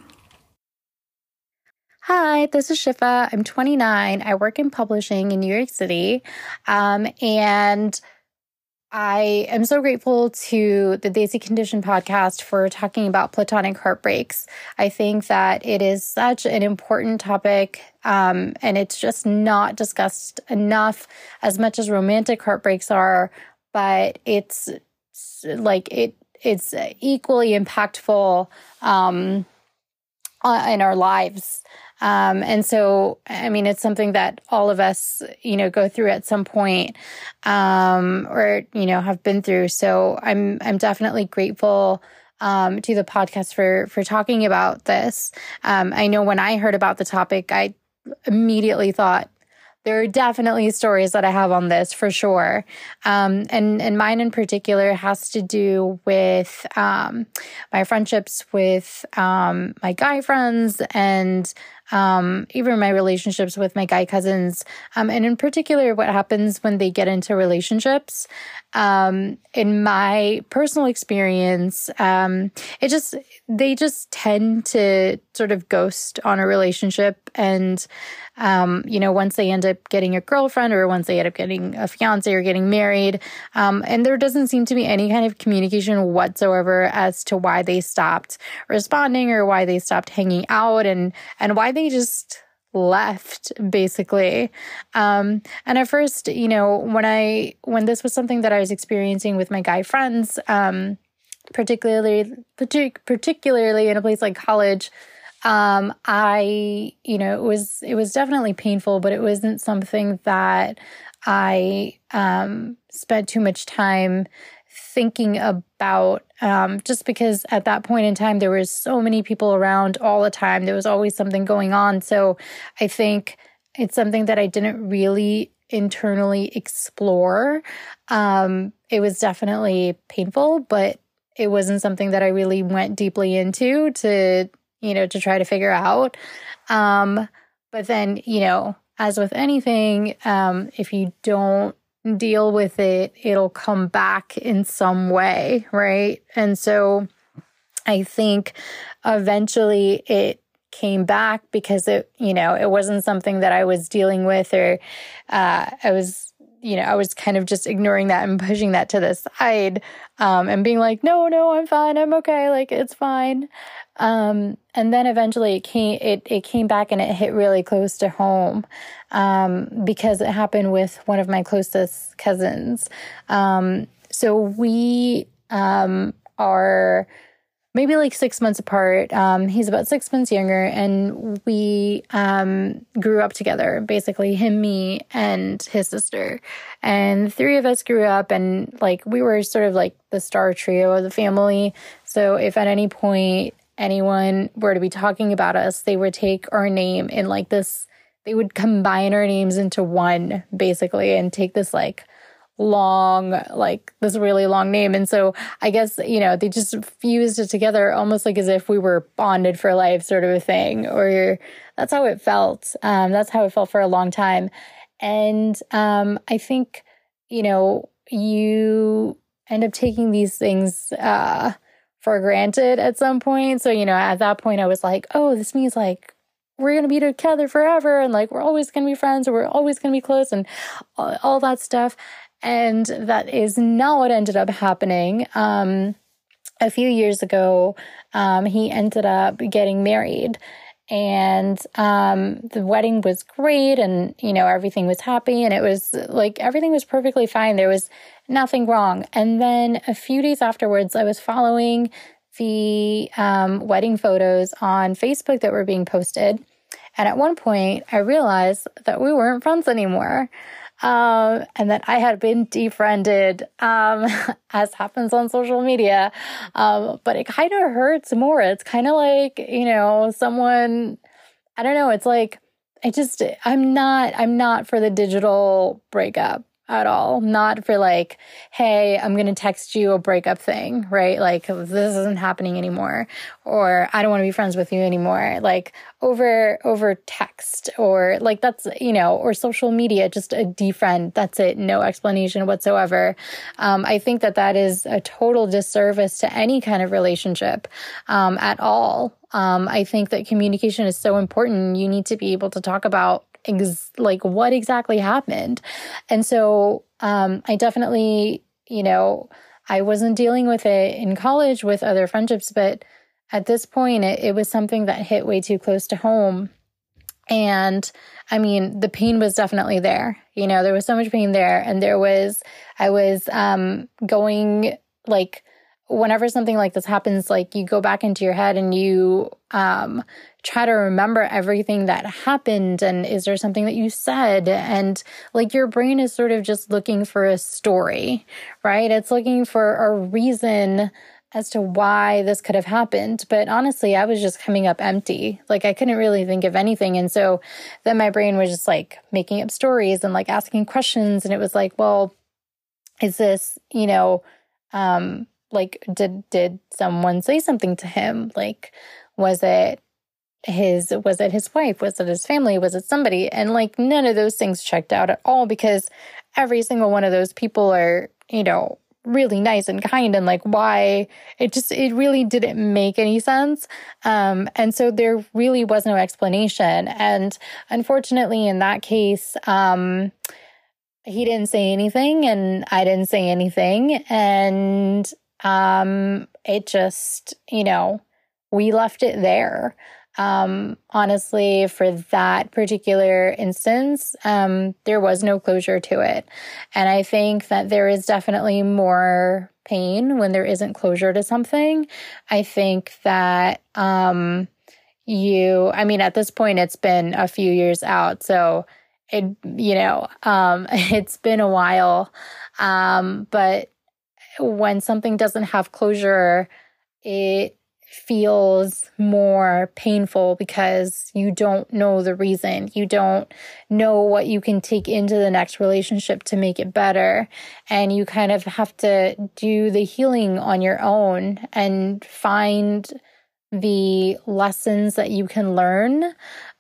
Hi, this is Shifa. I'm 29. I work in publishing in New York City. And I am so grateful to the Desi Condition podcast for talking about platonic heartbreaks. I think that it is such an important topic, and it's just not discussed enough as much as romantic heartbreaks are, but it's equally impactful in our lives. And so, I mean, it's something that all of us, go through at some point, or, have been through. So I'm definitely grateful, to the podcast for talking about this. I know when I heard about the topic, I immediately thought, there are definitely stories that I have on this for sure. And mine in particular has to do with my friendships with my guy friends and even my relationships with my guy cousins. And in particular, what happens when they get into relationships. In my personal experience, they just tend to sort of ghost on a relationship. And, once they end up getting a girlfriend or once they end up getting a fiance or getting married, and there doesn't seem to be any kind of communication whatsoever as to why they stopped responding or why they stopped hanging out and why they just left, basically. And at first, when this was something that I was experiencing with my guy friends, particularly in a place like college, it was definitely painful, but it wasn't something that I spent too much time thinking about, just because at that point in time, there was so many people around all the time. There was always something going on. So I think it's something that I didn't really internally explore. It was definitely painful, but it wasn't something that I really went deeply into to try to figure out. But then, as with anything, if you don't deal with it, it'll come back in some way, right? And so I think eventually it came back because it wasn't something that I was dealing with, or I was kind of just ignoring that and pushing that to the side, and being like, no, I'm fine. I'm okay. Like, it's fine. And then eventually it came back and it hit really close to home, because it happened with one of my closest cousins. So we, are maybe like 6 months apart. He's about 6 months younger, and we, grew up together, basically him, me, and his sister. And the three of us grew up, and like, we were sort of like the star trio of the family. So if at any point anyone were to be talking about us, they would take our name in like this, they would combine our names into one, basically, and take this like long, like this really long name. And so I guess, they just fused it together almost like as if we were bonded for life, sort of a thing, or that's how it felt. That's how it felt for a long time. And I think, you end up taking these things for granted at some point. So, at that point I was like, oh, this means like we're going to be together forever, and like we're always going to be friends, or we're always going to be close, and all that stuff. And that is not what ended up happening. A few years ago, he ended up getting married, and the wedding was great, and everything was happy, and it was like everything was perfectly fine. There was nothing wrong. And then a few days afterwards, I was following the wedding photos on Facebook that were being posted, and at one point, I realized that we weren't friends anymore. And that I had been defriended, as happens on social media. But it kind of hurts more. It's kind of like, someone, I don't know. It's like, I'm not for the digital breakup at all. Not for like, hey, I'm going to text you a breakup thing, right? Like, this isn't happening anymore, or I don't want to be friends with you anymore. Like over text, or like that's, or social media, just a defriend. That's it. No explanation whatsoever. I think that is a total disservice to any kind of relationship, at all. I think that communication is so important. You need to be able to talk about like what exactly happened. And so, I definitely, I wasn't dealing with it in college with other friendships, but at this point, it was something that hit way too close to home. And I mean, the pain was definitely there. There was so much pain there. And I was going, like, whenever something like this happens, like, you go back into your head and you try to remember everything that happened. And is there something that you said? And like, your brain is sort of just looking for a story, right? It's looking for a reason as to why this could have happened. But honestly, I was just coming up empty. Like, I couldn't really think of anything. And so then my brain was just like making up stories and like asking questions. And it was like, well, is this, like, did someone say something to him? Like, was it his wife? Was it his family? Was it somebody? And like, none of those things checked out at all, because every single one of those people are, really nice and kind, and like, why it really didn't make any sense. And so there really was no explanation. And unfortunately, in that case, he didn't say anything and I didn't say anything. And it just, we left it there. Honestly, for that particular instance, there was no closure to it. And I think that there is definitely more pain when there isn't closure to something. I think that, at this point, it's been a few years out. So it's been a while. But when something doesn't have closure, it feels more painful because you don't know the reason. You don't know what you can take into the next relationship to make it better. And you kind of have to do the healing on your own and find the lessons that you can learn,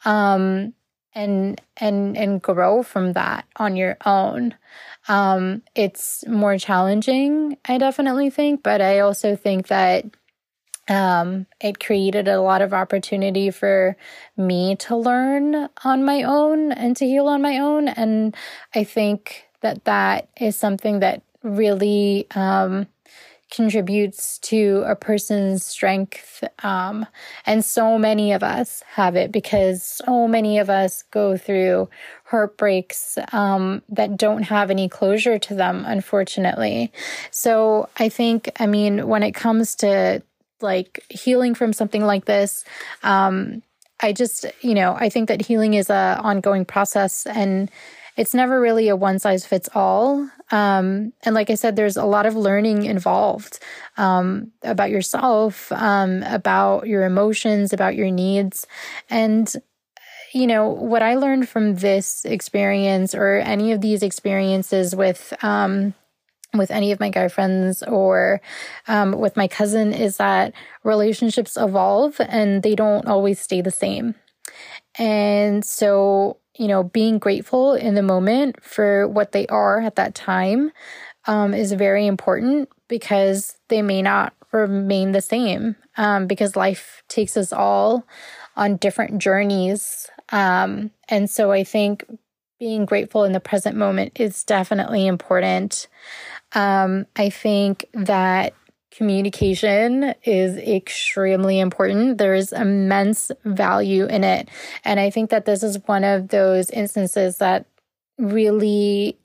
and grow from that on your own. It's more challenging, I definitely think, but I also think that it created a lot of opportunity for me to learn on my own and to heal on my own. And I think that is something that really contributes to a person's strength. And so many of us have it because so many of us go through heartbreaks that don't have any closure to them, unfortunately. So I think, when it comes to like healing from something like this, I think that healing is a ongoing process, and it's never really a one size fits all. And like I said, there's a lot of learning involved, about yourself, about your emotions, about your needs. And, what I learned from this experience or any of these experiences with any of my guy friends or with my cousin is that relationships evolve and they don't always stay the same. And so, being grateful in the moment for what they are at that time is very important, because they may not remain the same, because life takes us all on different journeys. And so I think being grateful in the present moment is definitely important. I think that communication is extremely important. There is immense value in it. And I think that this is one of those instances that really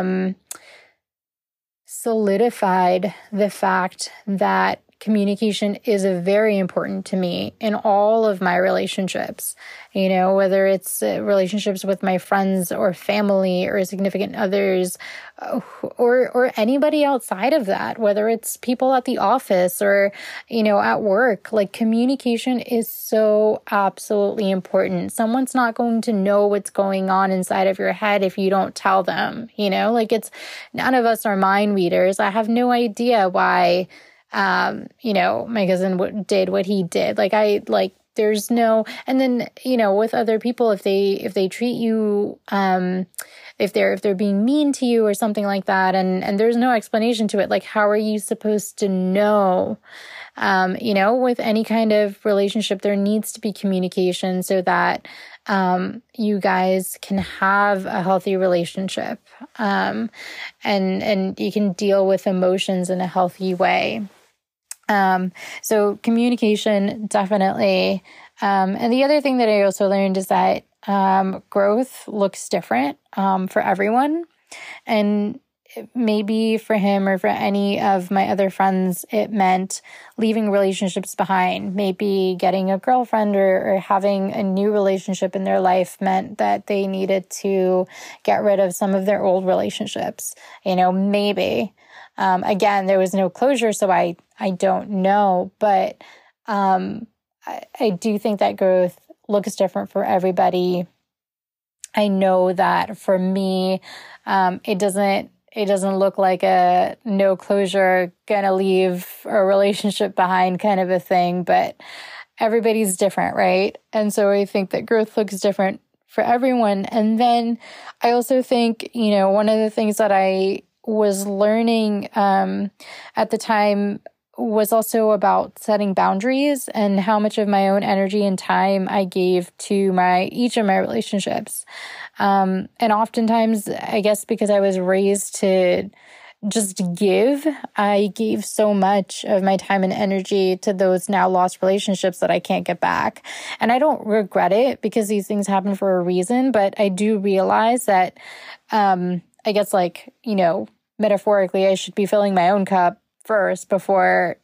solidified the fact that communication is very important to me in all of my relationships, whether it's relationships with my friends or family or significant others, or anybody outside of that, whether it's people at the office or, at work. Like, communication is so absolutely important. Someone's not going to know what's going on inside of your head if you don't tell them, it's none of us are mind readers. I have no idea why my cousin did what he did. There's no, and then, with other people, if they treat you, they're being mean to you or something like that, and there's no explanation to it, like, how are you supposed to know? With any kind of relationship, there needs to be communication so that you guys can have a healthy relationship, and you can deal with emotions in a healthy way. So communication, definitely. And the other thing that I also learned is that growth looks different for everyone. And maybe for him or for any of my other friends, it meant leaving relationships behind. Maybe getting a girlfriend or having a new relationship in their life meant that they needed to get rid of some of their old relationships. Maybe. Again, there was no closure, so I don't know. But I do think that growth looks different for everybody. I know that for me, it doesn't look like a no closure, gonna leave a relationship behind kind of a thing, but everybody's different, right? And so I think that growth looks different for everyone. And then I also think, one of the things that I was learning at the time was also about setting boundaries and how much of my own energy and time I gave to each of my relationships. And oftentimes, I guess because I was raised to just give, I gave so much of my time and energy to those now lost relationships that I can't get back. And I don't regret it because these things happen for a reason, but I do realize that, I guess metaphorically, I should be filling my own cup first before,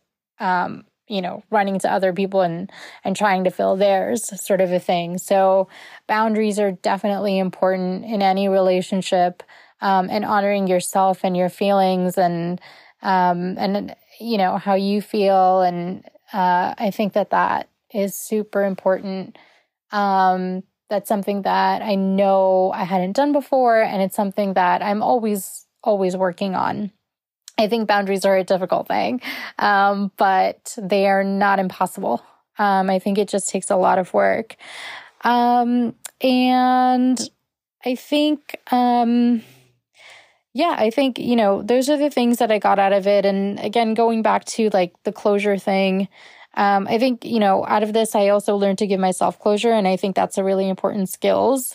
running to other people and trying to fill theirs, sort of a thing. So boundaries are definitely important in any relationship, and honoring yourself and your feelings and how you feel. And I think that is super important. That's something that I know I hadn't done before, and it's something that I'm always working on. I think boundaries are a difficult thing, but they are not impossible. I think it just takes a lot of work. And I think, those are the things that I got out of it. And again, going back to the closure thing, I think, out of this, I also learned to give myself closure. And I think that's a really important skills.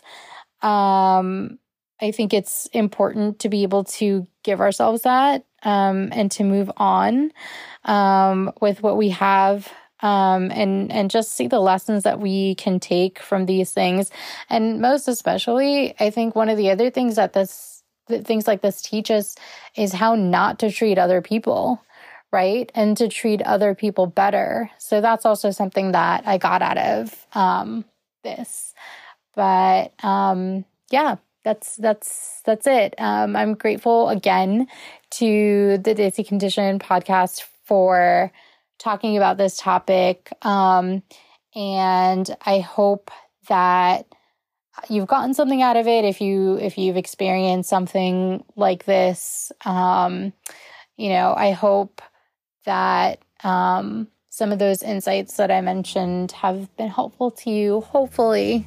I think it's important to be able to give ourselves that, and to move on with what we have, and just see the lessons that we can take from these things. And most especially, I think one of the other things that things like this teach us is how not to treat other people, right? And to treat other people better. So that's also something that I got out of this. But yeah. That's it. I'm grateful again to the Desi Condition podcast for talking about this topic. And I hope that you've gotten something out of it. If you've experienced something like this, I hope that some of those insights that I mentioned have been helpful to you, hopefully.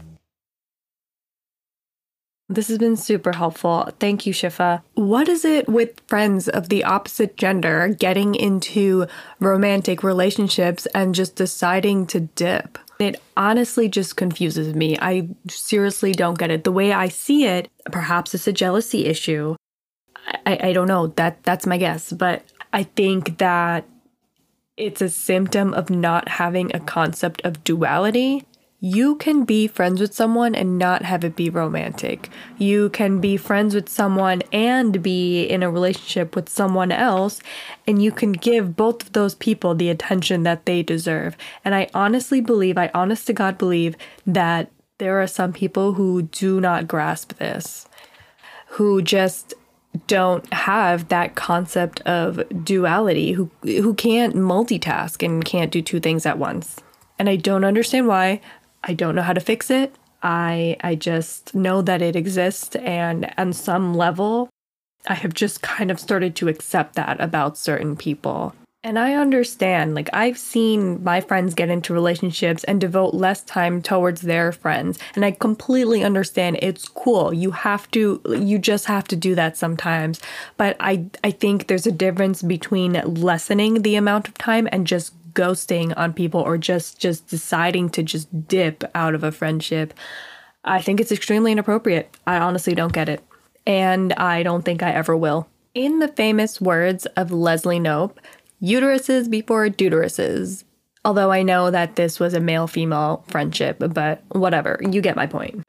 This has been super helpful. Thank you, Shifa. What is it with friends of the opposite gender getting into romantic relationships and just deciding to dip? It honestly just confuses me. I seriously don't get it. The way I see it, perhaps it's a jealousy issue. I don't know. That's my guess. But I think that it's a symptom of not having a concept of duality. You can be friends with someone and not have it be romantic. You can be friends with someone and be in a relationship with someone else, and you can give both of those people the attention that they deserve. And I honest to God believe that there are some people who do not grasp this, who just don't have that concept of duality, who can't multitask and can't do two things at once. And I don't understand why. I don't know how to fix it. I just know that it exists, and on some level, I have just kind of started to accept that about certain people. And I understand, like, I've seen my friends get into relationships and devote less time towards their friends. And I completely understand it's cool. You just have to do that sometimes. But I think there's a difference between lessening the amount of time and just ghosting on people or just deciding to just dip out of a friendship. I think it's extremely inappropriate. I honestly don't get it. And I don't think I ever will. In the famous words of Leslie Knope, uteruses before deuteruses. Although I know that this was a male-female friendship, but whatever, you get my point.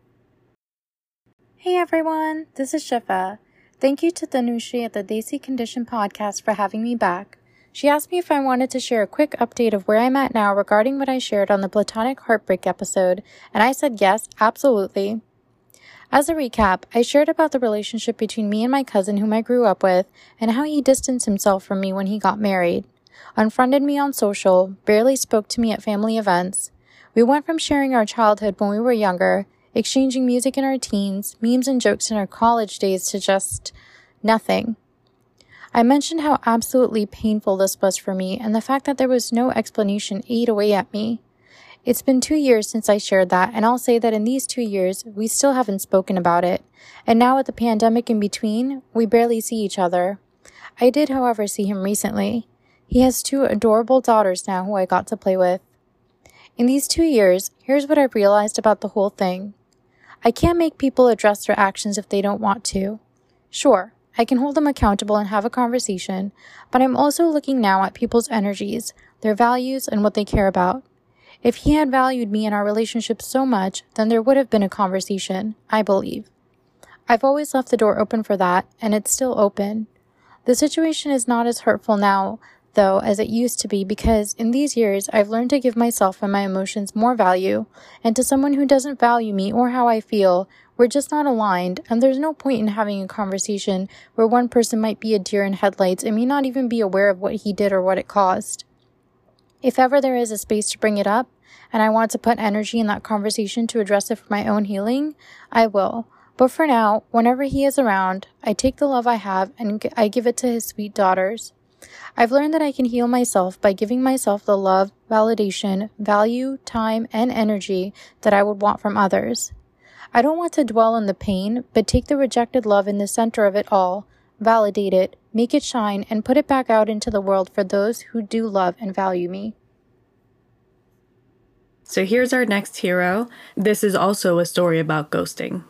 Hey everyone, this is Shifa. Thank you to Dhanushri at the Desi Condition podcast for having me back. She asked me if I wanted to share a quick update of where I'm at now regarding what I shared on the Platonic Heartbreak episode, and I said yes, absolutely. As a recap, I shared about the relationship between me and my cousin whom I grew up with, and how he distanced himself from me when he got married, unfriended me on social, barely spoke to me at family events. We went from sharing our childhood when we were younger, exchanging music in our teens, memes and jokes in our college days, to just nothing. I mentioned how absolutely painful this was for me, and the fact that there was no explanation ate away at me. It's been 2 years since I shared that, and I'll say that in these 2 years, we still haven't spoken about it. And now with the pandemic in between, we barely see each other. I did, however, see him recently. He has 2 adorable daughters now who I got to play with. In these 2 years, here's what I've realized about the whole thing. I can't make people address their actions if they don't want to. Sure, I can hold them accountable and have a conversation, but I'm also looking now at people's energies, their values, and what they care about. If he had valued me and our relationship so much, then there would have been a conversation, I believe. I've always left the door open for that, and it's still open. The situation is not as hurtful now, though, as it used to be, because in these years, I've learned to give myself and my emotions more value, and to someone who doesn't value me or how I feel, we're just not aligned, and there's no point in having a conversation where one person might be a deer in headlights and may not even be aware of what he did or what it caused. If ever there is a space to bring it up, and I want to put energy in that conversation to address it for my own healing, I will. But for now, whenever he is around, I take the love I have and I give it to his sweet daughters. I've learned that I can heal myself by giving myself the love, validation, value, time, and energy that I would want from others. I don't want to dwell on the pain, but take the rejected love in the center of it all, validate it, make it shine, and put it back out into the world for those who do love and value me. So here's our next hero. This is also a story about ghosting.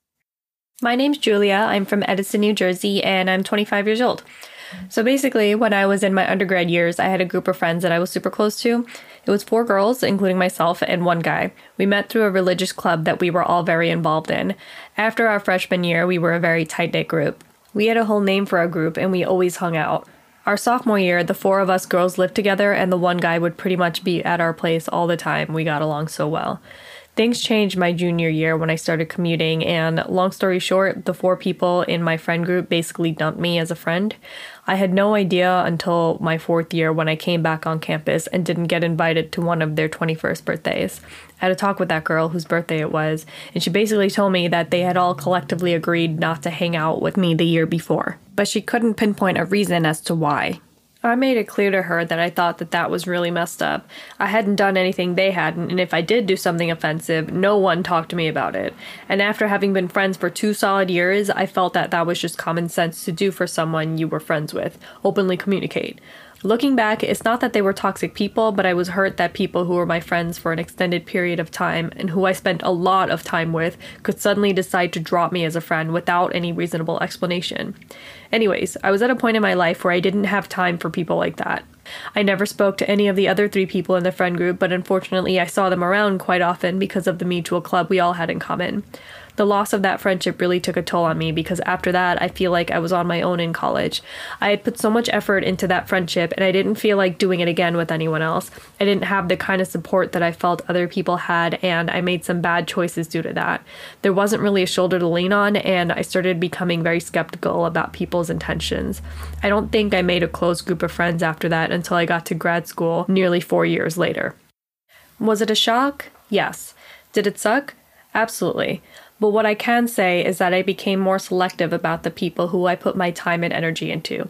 My name's Julia. I'm from Edison, New Jersey, and I'm 25 years old. So basically, when I was in my undergrad years, I had a group of friends that I was super close to. It was 4 girls, including myself, and 1 guy. We met through a religious club that we were all very involved in. After our freshman year, we were a very tight-knit group. We had a whole name for our group, and we always hung out. Our sophomore year, the 4 of us girls lived together, and the 1 guy would pretty much be at our place all the time. We got along so well. Things changed my junior year when I started commuting, and long story short, the 4 people in my friend group basically dumped me as a friend. I had no idea until my 4th year when I came back on campus and didn't get invited to one of their 21st birthdays. I had a talk with that girl whose birthday it was, and she basically told me that they had all collectively agreed not to hang out with me the year before, but she couldn't pinpoint a reason as to why. I made it clear to her that I thought that was really messed up. I hadn't done anything they hadn't, and if I did do something offensive, no one talked to me about it. And after having been friends for 2 solid years, I felt that was just common sense to do for someone you were friends with. Openly communicate. Looking back, it's not that they were toxic people, but I was hurt that people who were my friends for an extended period of time and who I spent a lot of time with could suddenly decide to drop me as a friend without any reasonable explanation. Anyways, I was at a point in my life where I didn't have time for people like that. I never spoke to any of the other 3 people in the friend group, but unfortunately I saw them around quite often because of the mutual club we all had in common. The loss of that friendship really took a toll on me because after that, I feel like I was on my own in college. I had put so much effort into that friendship and I didn't feel like doing it again with anyone else. I didn't have the kind of support that I felt other people had, and I made some bad choices due to that. There wasn't really a shoulder to lean on, and I started becoming very skeptical about people's intentions. I don't think I made a close group of friends after that until I got to grad school nearly 4 years later. Was it a shock? Yes. Did it suck? Absolutely. But what I can say is that I became more selective about the people who I put my time and energy into.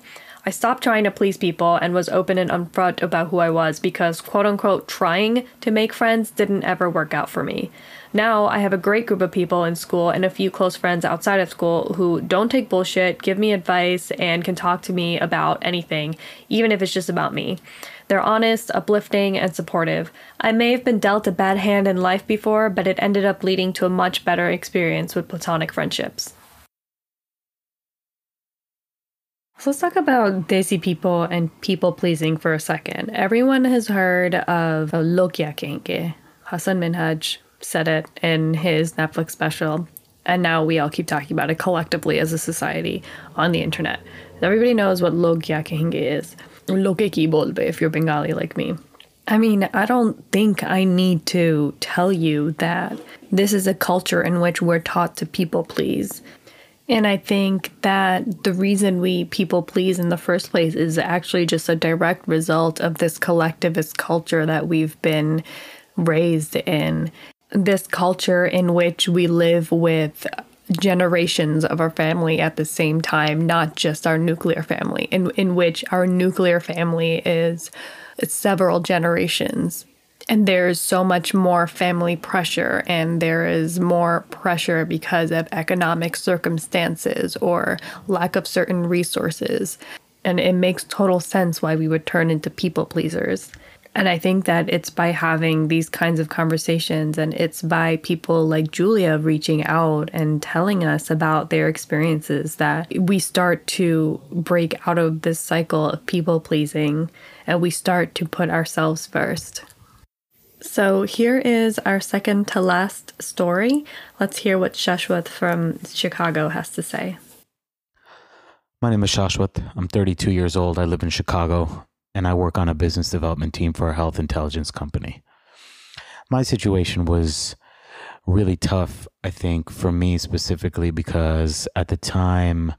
I stopped trying to please people and was open and upfront about who I was because, quote unquote, trying to make friends didn't ever work out for me. Now I have a great group of people in school and a few close friends outside of school who don't take bullshit, give me advice, and can talk to me about anything, even if it's just about me. They're honest, uplifting, and supportive. I may have been dealt a bad hand in life before, but it ended up leading to a much better experience with platonic friendships. So let's talk about desi people and people pleasing for a second. Everyone has heard of log kya kahenge. Hasan Minhaj said it in his Netflix special, and now we all keep talking about it collectively as a society on the internet. Everybody knows what log kya kahenge is. Loke ki bolbe if you're Bengali like me. I mean, I don't think I need to tell you that this is a culture in which we're taught to people please. And I think that the reason we people please in the first place is actually just a direct result of this collectivist culture that we've been raised in. This culture in which we live with generations of our family at the same time, not just our nuclear family, in which our nuclear family is several generations. And there's so much more family pressure, and there is more pressure because of economic circumstances or lack of certain resources. And it makes total sense why we would turn into people pleasers. And I think that it's by having these kinds of conversations, and it's by people like Julia reaching out and telling us about their experiences, that we start to break out of this cycle of people pleasing, and we start to put ourselves first. So here is our second to last story. Let's hear what Shashwat from Chicago has to say. My name is Shashwat. I'm 32 years old. I live in Chicago, and I work on a business development team for a health intelligence company. My situation was really tough, I think, for me specifically, because at the time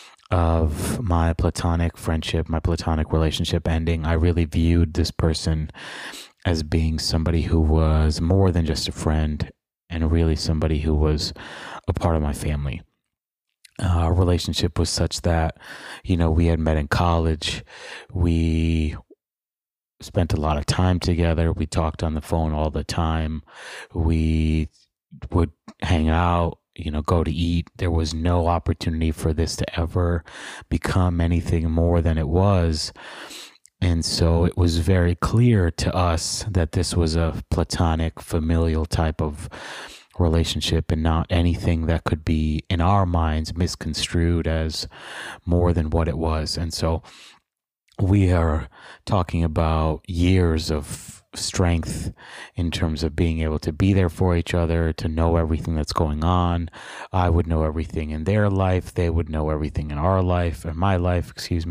of my platonic friendship, my platonic relationship ending, I really viewed this person as being somebody who was more than just a friend, and really somebody who was a part of my family. Our relationship was such that, we had met in college. We spent a lot of time together. We talked on the phone all the time. We would hang out, go to eat. There was no opportunity for this to ever become anything more than it was. And so it was very clear to us that this was a platonic, familial type of relationship, and not anything that could be, in our minds, misconstrued as more than what it was. And so we are talking about years of strength in terms of being able to be there for each other, to know everything that's going on. I would know everything in their life. They would know everything in our life, or my life,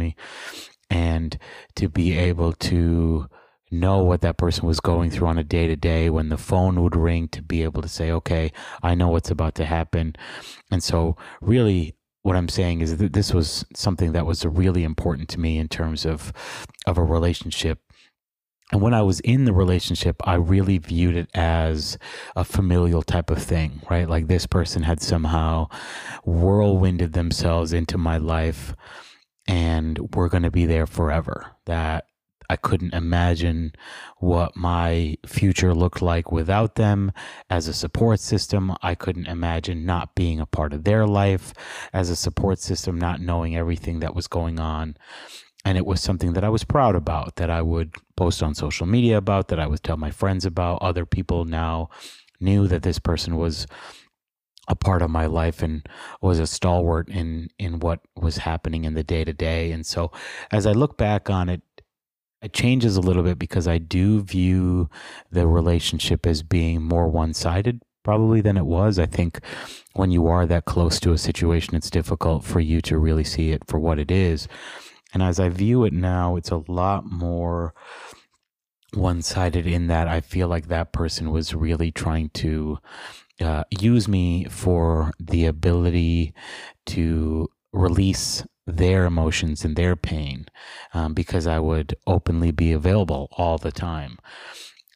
and to be able to know what that person was going through on a day-to-day when the phone would ring, to be able to say, okay, I know what's about to happen. And so really what I'm saying is that this was something that was really important to me in terms of a relationship. And when I was in the relationship, I really viewed it as a familial type of thing, right? Like this person had somehow whirlwinded themselves into my life, and we're going to be there forever. That I couldn't imagine what my future looked like without them as a support system. I couldn't imagine not being a part of their life as a support system, not knowing everything that was going on. And it was something that I was proud about, that I would post on social media about, that I would tell my friends about. Other people now knew that this person was a part of my life and was a stalwart in what was happening in the day-to-day. And so as I look back on it, it changes a little bit, because I do view the relationship as being more one-sided probably than it was. I think when you are that close to a situation, it's difficult for you to really see it for what it is. And as I view it now, it's a lot more one-sided in that I feel like that person was really trying to use me for the ability to release their emotions and their pain, because I would openly be available all the time.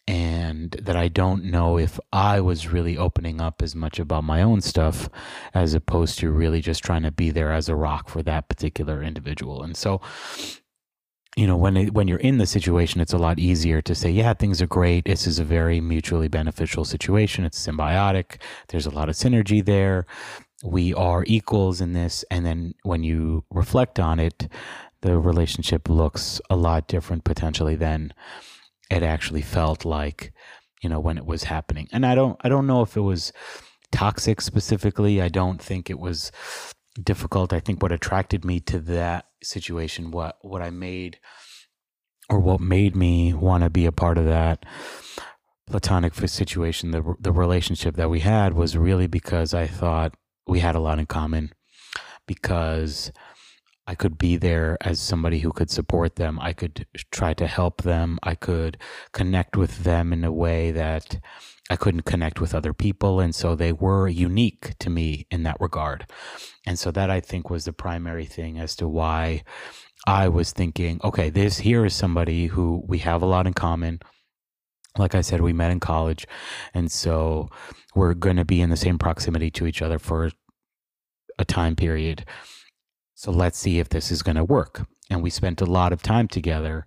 and that I don't know if I was really opening up as much about my own stuff as opposed to really just trying to be there as a rock for that particular individual. And so, when you're in the situation, it's a lot easier to say, yeah, things are great. This is a very mutually beneficial situation. It's symbiotic. There's a lot of synergy there. We are equals in this. And then when you reflect on it, the relationship looks a lot different potentially than it actually felt like, when it was happening. And I don't know if it was toxic specifically. I don't think it was difficult. I think what attracted me to that situation, what made me want to be a part of that platonic situation, the relationship that we had, was really because I thought we had a lot in common, because I could be there as somebody who could support them. I could try to help them. I could connect with them in a way that I couldn't connect with other people. And so they were unique to me in that regard. And so that, I think, was the primary thing as to why I was thinking, okay, here is somebody who we have a lot in common. Like I said, we met in college. And so we're going to be in the same proximity to each other for a time period. So let's see if this is going to work. And we spent a lot of time together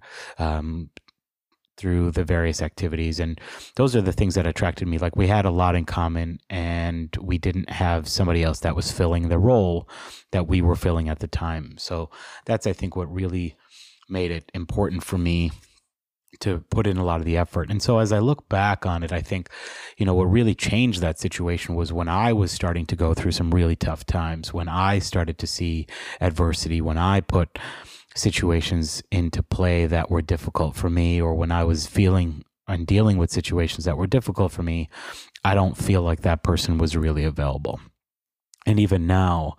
through the various activities. And those are the things that attracted me. Like, we had a lot in common, and we didn't have somebody else that was filling the role that we were filling at the time. So that's, I think, what really made it important for me to put in a lot of the effort. And so as I look back on it, I think, what really changed that situation was when I was starting to go through some really tough times, when I started to see adversity, when I put situations into play that were difficult for me, or when I was feeling and dealing with situations that were difficult for me, I don't feel like that person was really available. And even now,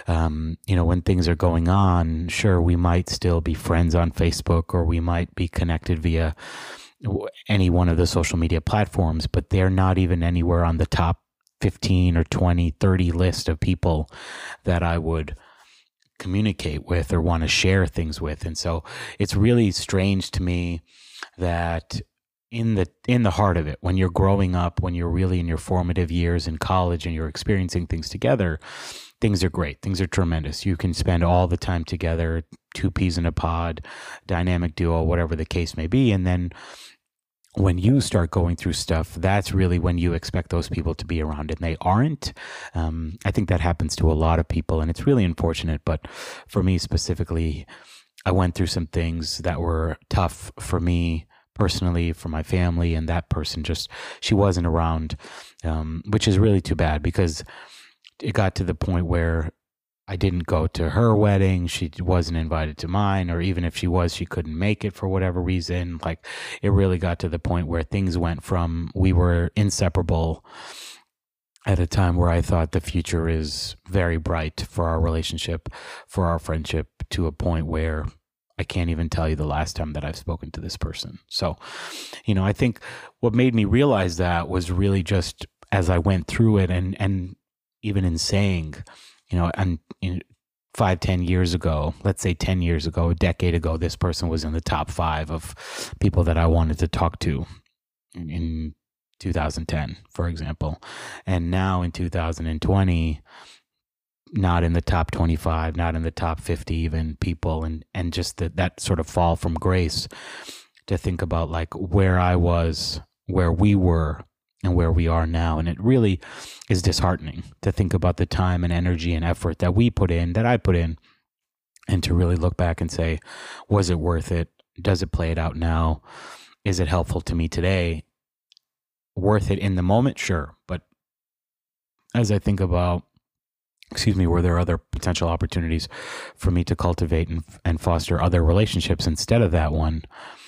when things are going on, sure, we might still be friends on Facebook, or we might be connected via any one of the social media platforms, but they're not even anywhere on the top 15 or 20, 30 list of people that I would communicate with or want to share things with. And so it's really strange to me that in the heart of it, when you're growing up, when you're really in your formative years in college and you're experiencing things together, things are great. Things are tremendous. You can spend all the time together, two peas in a pod, dynamic duo, whatever the case may be. And then when you start going through stuff, that's really when you expect those people to be around, and they aren't. I think that happens to a lot of people, and it's really unfortunate. But for me specifically, I went through some things that were tough for me personally, for my family, and that person she wasn't around, which is really too bad, because it got to the point where I didn't go to her wedding. She wasn't invited to mine, or even if she was, she couldn't make it for whatever reason. Like, it really got to the point where things went from we were inseparable at a time where I thought the future is very bright for our relationship, for our friendship, to a point where I can't even tell you the last time that I've spoken to this person. So, I think what made me realize that was really just as I went through it, and even in saying, and 5-10 years ago, let's say 10 years ago, a decade ago, this person was in the top 5 of people that I wanted to talk to in 2010, for example. And now in 2020, not in the top 25, not in the top 50 even people, and just that sort of fall from grace to think about like where I was, where we were, and where we are now. And it really is disheartening to think about the time and energy and effort that we put in, that I put in, and to really look back and say, was it worth it? Does it play it out now? Is it helpful to me today? Worth it in the moment? Sure. But as I think about, were there other potential opportunities for me to cultivate and foster other relationships instead of that one?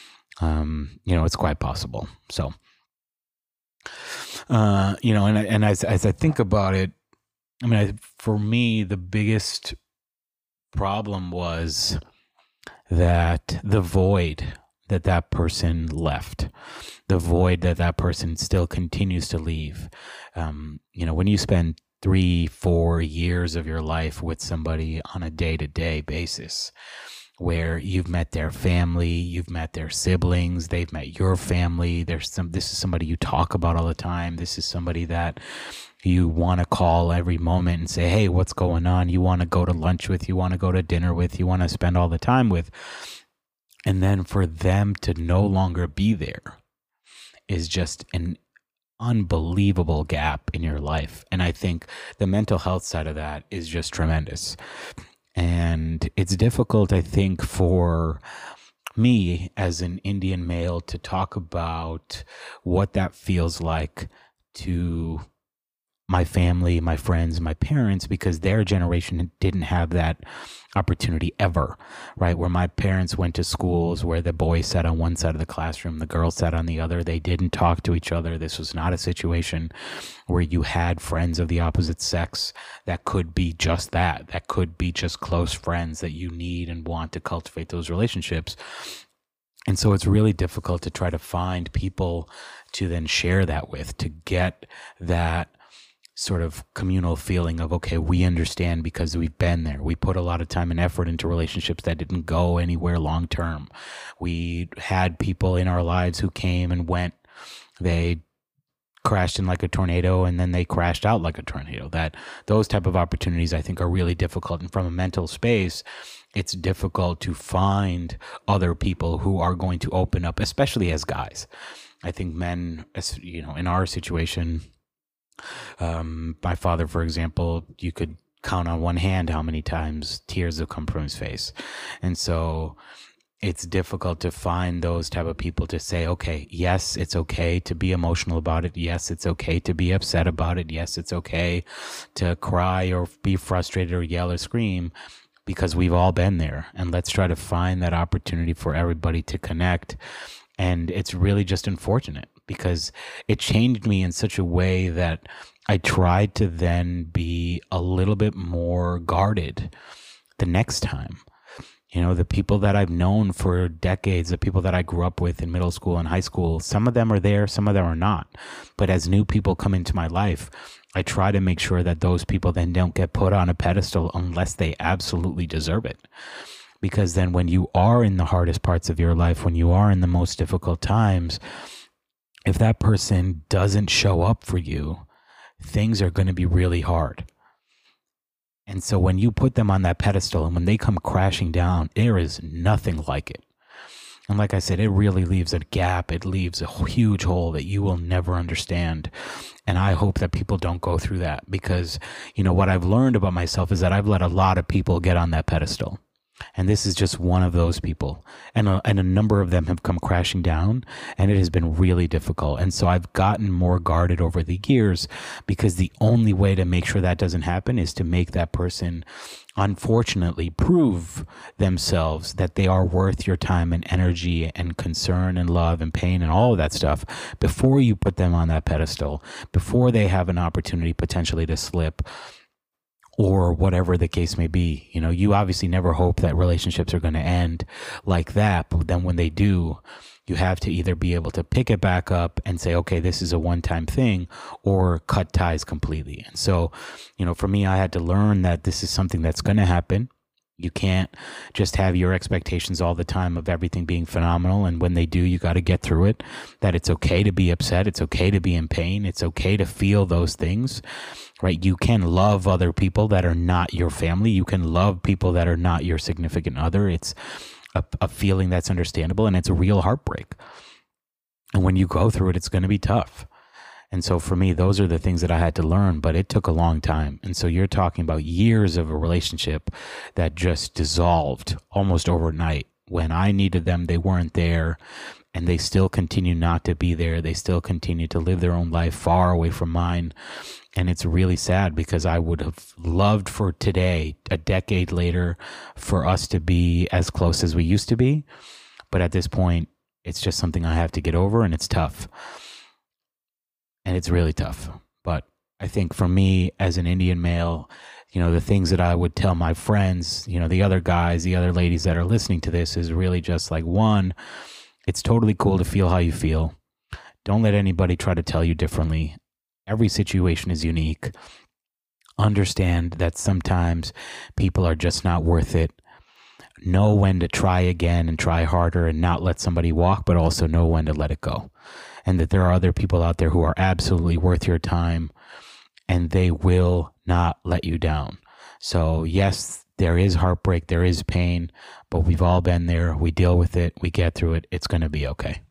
It's quite possible. So, and as I think about it, for me, the biggest problem was that the void that person left, the void that person still continues to leave. When you spend 3-4 years of your life with somebody on a day-to-day basis, where you've met their family, you've met their siblings, they've met your family. This is somebody you talk about all the time. This is somebody that you want to call every moment and say, hey, what's going on? You want to go to lunch with, you want to go to dinner with, you want to spend all the time with. And then for them to no longer be there is just an unbelievable gap in your life. And I think the mental health side of that is just tremendous. And it's difficult, I think, for me as an Indian male to talk about what that feels like to my family, my friends, my parents, because their generation didn't have that opportunity ever, right? Where my parents went to schools where the boys sat on one side of the classroom, the girls sat on the other. They didn't talk to each other. This was not a situation where you had friends of the opposite sex that could be just that could be just close friends that you need and want to cultivate those relationships. And so it's really difficult to try to find people to then share that with, to get that sort of communal feeling of, okay, we understand because we've been there. We put a lot of time and effort into relationships that didn't go anywhere long term. We had people in our lives who came and went. They crashed in like a tornado and then they crashed out like a tornado. Those type of opportunities I think are really difficult. And from a mental space, it's difficult to find other people who are going to open up, especially as guys. I think men, in our situation, my father, for example, you could count on one hand how many times tears have come from his face. And so it's difficult to find those type of people to say, okay, yes, it's okay to be emotional about it. Yes, it's okay to be upset about it. Yes, it's okay to cry or be frustrated or yell or scream, because we've all been there. And let's try to find that opportunity for everybody to connect. And it's really just unfortunate because it changed me in such a way that I tried to then be a little bit more guarded the next time. The people that I've known for decades, the people that I grew up with in middle school and high school, some of them are there, some of them are not. But as new people come into my life, I try to make sure that those people then don't get put on a pedestal unless they absolutely deserve it. Because then when you are in the hardest parts of your life, when you are in the most difficult times, if that person doesn't show up for you, things are going to be really hard. And so when you put them on that pedestal and when they come crashing down, there is nothing like it. And like I said, it really leaves a gap. It leaves a huge hole that you will never understand. And I hope that people don't go through that because, what I've learned about myself is that I've let a lot of people get on that pedestal. And this is just one of those people. And a number of them have come crashing down, and it has been really difficult. And so I've gotten more guarded over the years because the only way to make sure that doesn't happen is to make that person, unfortunately, prove themselves that they are worth your time and energy and concern and love and pain and all of that stuff before you put them on that pedestal, before they have an opportunity potentially to slip, or whatever the case may be. You obviously never hope that relationships are going to end like that. But then when they do, you have to either be able to pick it back up and say, okay, this is a one-time thing, or cut ties completely. And so, for me, I had to learn that this is something that's going to happen. You can't just have your expectations all the time of everything being phenomenal. And when they do, you got to get through it, that it's okay to be upset. It's okay to be in pain. It's okay to feel those things, right? You can love other people that are not your family. You can love people that are not your significant other. It's a feeling that's understandable, and it's a real heartbreak. And when you go through it, it's going to be tough. And so for me, those are the things that I had to learn, but it took a long time. And so you're talking about years of a relationship that just dissolved almost overnight. When I needed them, they weren't there, and they still continue not to be there. They still continue to live their own life far away from mine. And it's really sad because I would have loved for today, a decade later, for us to be as close as we used to be. But at this point, it's just something I have to get over, and it's tough. And it's really tough. But I think for me as an Indian male, the things that I would tell my friends, the other guys, the other ladies that are listening to this is really just like, one, it's totally cool to feel how you feel. Don't let anybody try to tell you differently. Every situation is unique. Understand that sometimes people are just not worth it. know when to try again and try harder and not let somebody walk, but also know when to let it go. And that there are other people out there who are absolutely worth your time and they will not let you down. So yes, there is heartbreak, there is pain, but we've all been there. We deal with it. We get through it. It's going to be okay.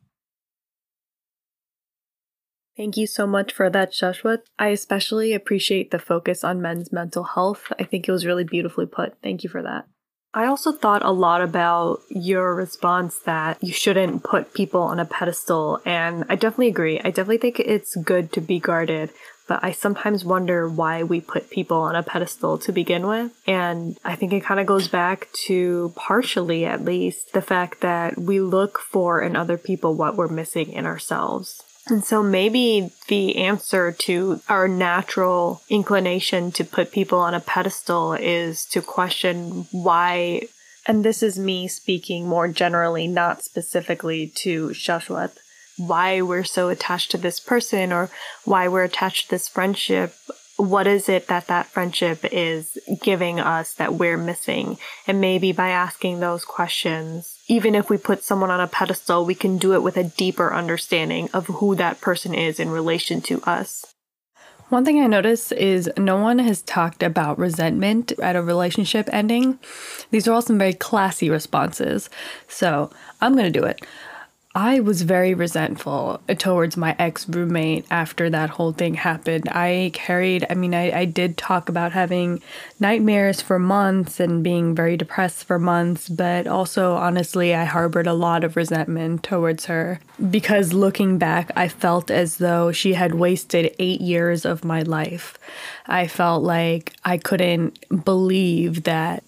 Thank you so much for that, Shashwat. I especially appreciate the focus on men's mental health. I think it was really beautifully put. Thank you for that. I also thought a lot about your response that you shouldn't put people on a pedestal, and I definitely agree. I definitely think it's good to be guarded, but I sometimes wonder why we put people on a pedestal to begin with. And I think it kind of goes back to, partially at least, the fact that we look for in other people what we're missing in ourselves. And so maybe the answer to our natural inclination to put people on a pedestal is to question why, and this is me speaking more generally, not specifically to Shashwat, why we're so attached to this person or why we're attached to this friendship. What is it that that friendship is giving us that we're missing? And maybe by asking those questions, even if we put someone on a pedestal, we can do it with a deeper understanding of who that person is in relation to us. One thing I noticed is no one has talked about resentment at a relationship ending. These are all some very classy responses, so I'm going to do it. I was very resentful towards my ex-roommate after that whole thing happened. I did talk about having nightmares for months and being very depressed for months, but also, honestly, I harbored a lot of resentment towards her because looking back, I felt as though she had wasted 8 years of my life. I felt like I couldn't believe that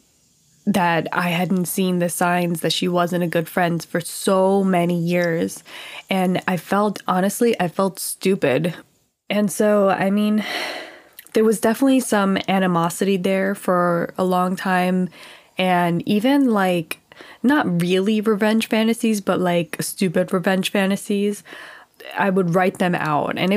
I hadn't seen the signs that she wasn't a good friend for so many years. And I felt stupid. And so, there was definitely some animosity there for a long time. And even not really revenge fantasies, but stupid revenge fantasies, I would write them out. And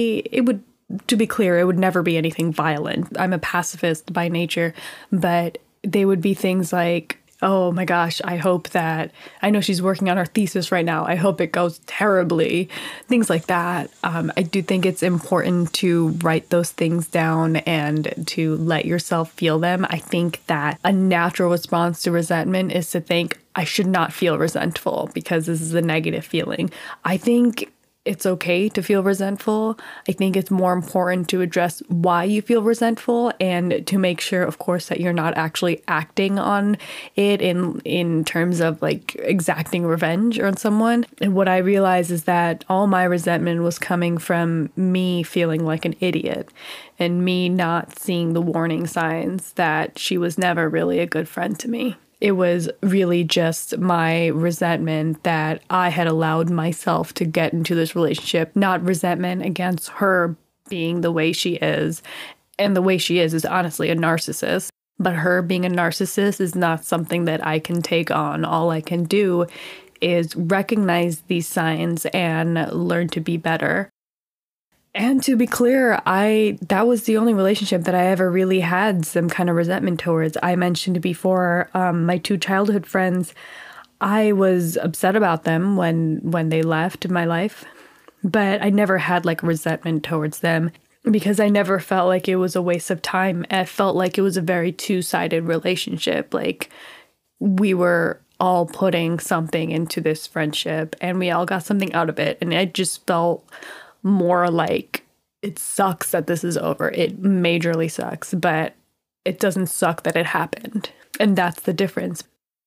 to be clear, it would never be anything violent. I'm a pacifist by nature, but they would be things like, oh my gosh, I know she's working on her thesis right now. I hope it goes terribly. Things like that. I do think it's important to write those things down and to let yourself feel them. I think that a natural response to resentment is to think, I should not feel resentful because this is a negative feeling. I think it's okay to feel resentful. I think it's more important to address why you feel resentful and to make sure, of course, that you're not actually acting on it in terms of exacting revenge on someone. And what I realized is that all my resentment was coming from me feeling like an idiot and me not seeing the warning signs that she was never really a good friend to me. It was really just my resentment that I had allowed myself to get into this relationship, not resentment against her being the way she is. And the way she is honestly a narcissist. But her being a narcissist is not something that I can take on. All I can do is recognize these signs and learn to be better. And to be clear, that was the only relationship that I ever really had some kind of resentment towards. I mentioned before, my 2 childhood friends, I was upset about them when they left my life, but I never had resentment towards them because I never felt like it was a waste of time. I felt like it was a very two-sided relationship. We were all putting something into this friendship and we all got something out of it. And I just felt more like it sucks that this is over. It majorly sucks, but it doesn't suck that it happened. And that's the difference.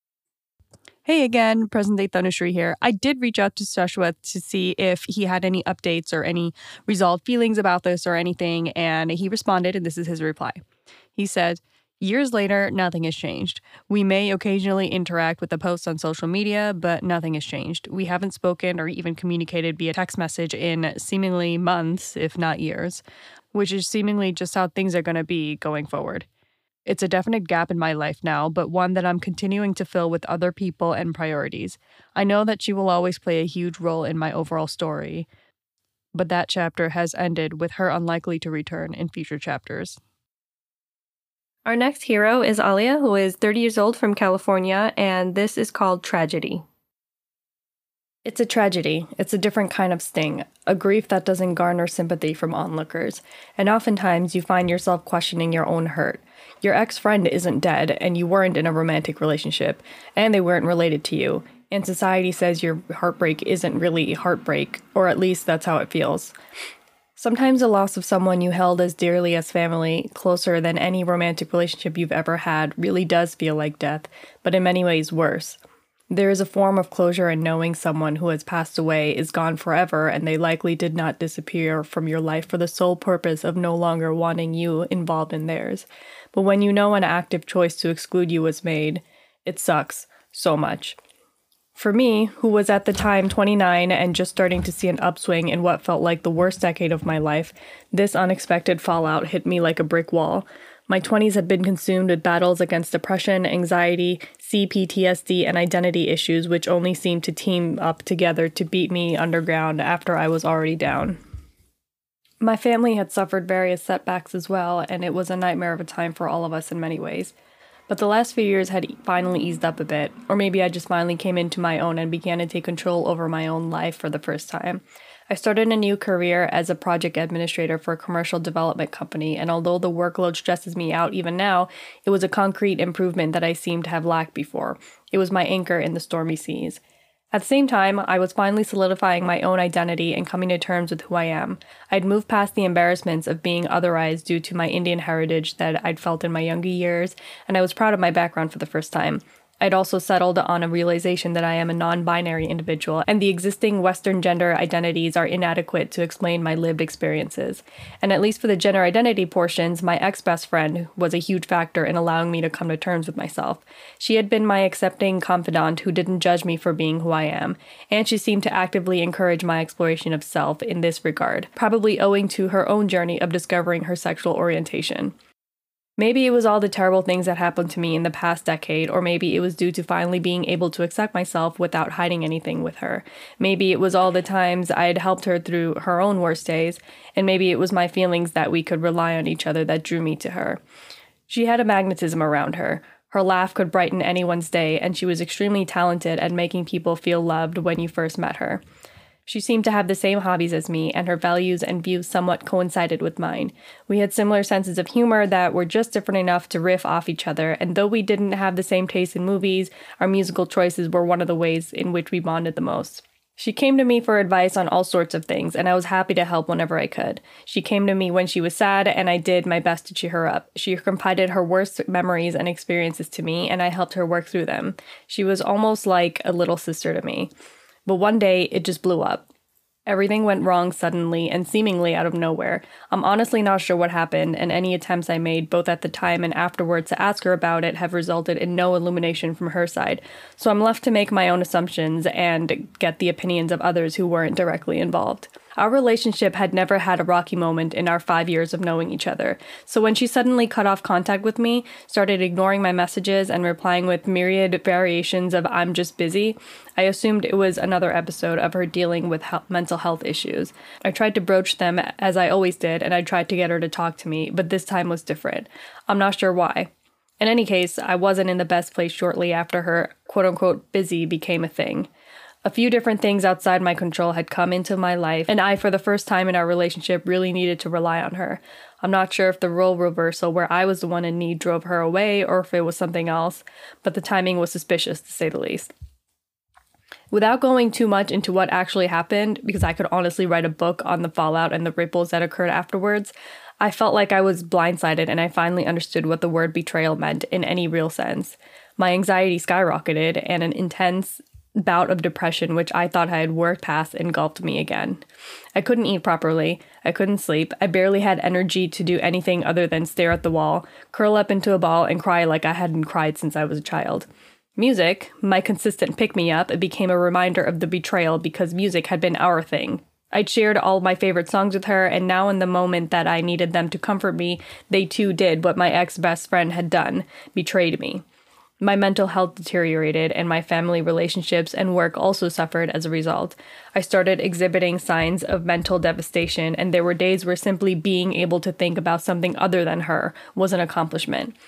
Hey again, present day Tanushree here. I did reach out to Shashwat to see if he had any updates or any resolved feelings about this or anything, and he responded, and this is his reply. He said, "Years later, nothing has changed. We may occasionally interact with the posts on social media, but nothing has changed. We haven't spoken or even communicated via text message in seemingly months, if not years, which is seemingly just how things are going to be going forward. It's a definite gap in my life now, but one that I'm continuing to fill with other people and priorities. I know that she will always play a huge role in my overall story, but that chapter has ended with her unlikely to return in future chapters." Our next hero is Alia, who is 30 years old from California, and this is called Tragedy. It's a tragedy. It's a different kind of sting, a grief that doesn't garner sympathy from onlookers, and oftentimes you find yourself questioning your own hurt. Your ex-friend isn't dead, and you weren't in a romantic relationship, and they weren't related to you, and society says your heartbreak isn't really heartbreak, or at least that's how it feels. Sometimes the loss of someone you held as dearly as family, closer than any romantic relationship you've ever had, really does feel like death, but in many ways worse. There is a form of closure in knowing someone who has passed away is gone forever, and they likely did not disappear from your life for the sole purpose of no longer wanting you involved in theirs. But when you know an active choice to exclude you was made, it sucks so much. For me, who was at the time 29 and just starting to see an upswing in what felt like the worst decade of my life, this unexpected fallout hit me like a brick wall. My 20s had been consumed with battles against depression, anxiety, CPTSD, and identity issues, which only seemed to team up together to beat me underground after I was already down. My family had suffered various setbacks as well, and it was a nightmare of a time for all of us in many ways. But the last few years had finally eased up a bit, or maybe I just finally came into my own and began to take control over my own life for the first time. I started a new career as a project administrator for a commercial development company, and although the workload stresses me out even now, it was a concrete improvement that I seemed to have lacked before. It was my anchor in the stormy seas. At the same time, I was finally solidifying my own identity and coming to terms with who I am. I'd moved past the embarrassments of being otherized due to my Indian heritage that I'd felt in my younger years, and I was proud of my background for the first time. I'd also settled on a realization that I am a non-binary individual, and the existing Western gender identities are inadequate to explain my lived experiences. And at least for the gender identity portions, my ex-best friend was a huge factor in allowing me to come to terms with myself. She had been my accepting confidant who didn't judge me for being who I am, and she seemed to actively encourage my exploration of self in this regard, probably owing to her own journey of discovering her sexual orientation. Maybe it was all the terrible things that happened to me in the past decade, or maybe it was due to finally being able to accept myself without hiding anything with her. Maybe it was all the times I had helped her through her own worst days, and maybe it was my feelings that we could rely on each other that drew me to her. She had a magnetism around her. Her laugh could brighten anyone's day, and she was extremely talented at making people feel loved when you first met her. She seemed to have the same hobbies as me, and her values and views somewhat coincided with mine. We had similar senses of humor that were just different enough to riff off each other, and though we didn't have the same taste in movies, our musical choices were one of the ways in which we bonded the most. She came to me for advice on all sorts of things, and I was happy to help whenever I could. She came to me when she was sad, and I did my best to cheer her up. She confided her worst memories and experiences to me, and I helped her work through them. She was almost like a little sister to me. But one day, it just blew up. Everything went wrong suddenly and seemingly out of nowhere. I'm honestly not sure what happened, and any attempts I made, both at the time and afterwards, to ask her about it have resulted in no illumination from her side. So I'm left to make my own assumptions and get the opinions of others who weren't directly involved. Our relationship had never had a rocky moment in our 5 years of knowing each other. So when she suddenly cut off contact with me, started ignoring my messages, and replying with myriad variations of "I'm just busy," I assumed it was another episode of her dealing with mental health issues. I tried to broach them as I always did, and I tried to get her to talk to me, but this time was different. I'm not sure why. In any case, I wasn't in the best place shortly after her quote-unquote busy became a thing. A few different things outside my control had come into my life, and I, for the first time in our relationship, really needed to rely on her. I'm not sure if the role reversal where I was the one in need drove her away or if it was something else, but the timing was suspicious, to say the least. Without going too much into what actually happened, because I could honestly write a book on the fallout and the ripples that occurred afterwards, I felt like I was blindsided, and I finally understood what the word betrayal meant in any real sense. My anxiety skyrocketed, and an intense bout of depression, which I thought I had worked past, engulfed me again. I couldn't eat properly. I couldn't sleep. I barely had energy to do anything other than stare at the wall, curl up into a ball, and cry like I hadn't cried since I was a child. Music, my consistent pick-me-up, became a reminder of the betrayal because music had been our thing. I'd shared all my favorite songs with her, and now in the moment that I needed them to comfort me, they too did what my ex-best friend had done, betrayed me. My mental health deteriorated, and my family relationships and work also suffered as a result. I started exhibiting signs of mental devastation, and there were days where simply being able to think about something other than her was an accomplishment.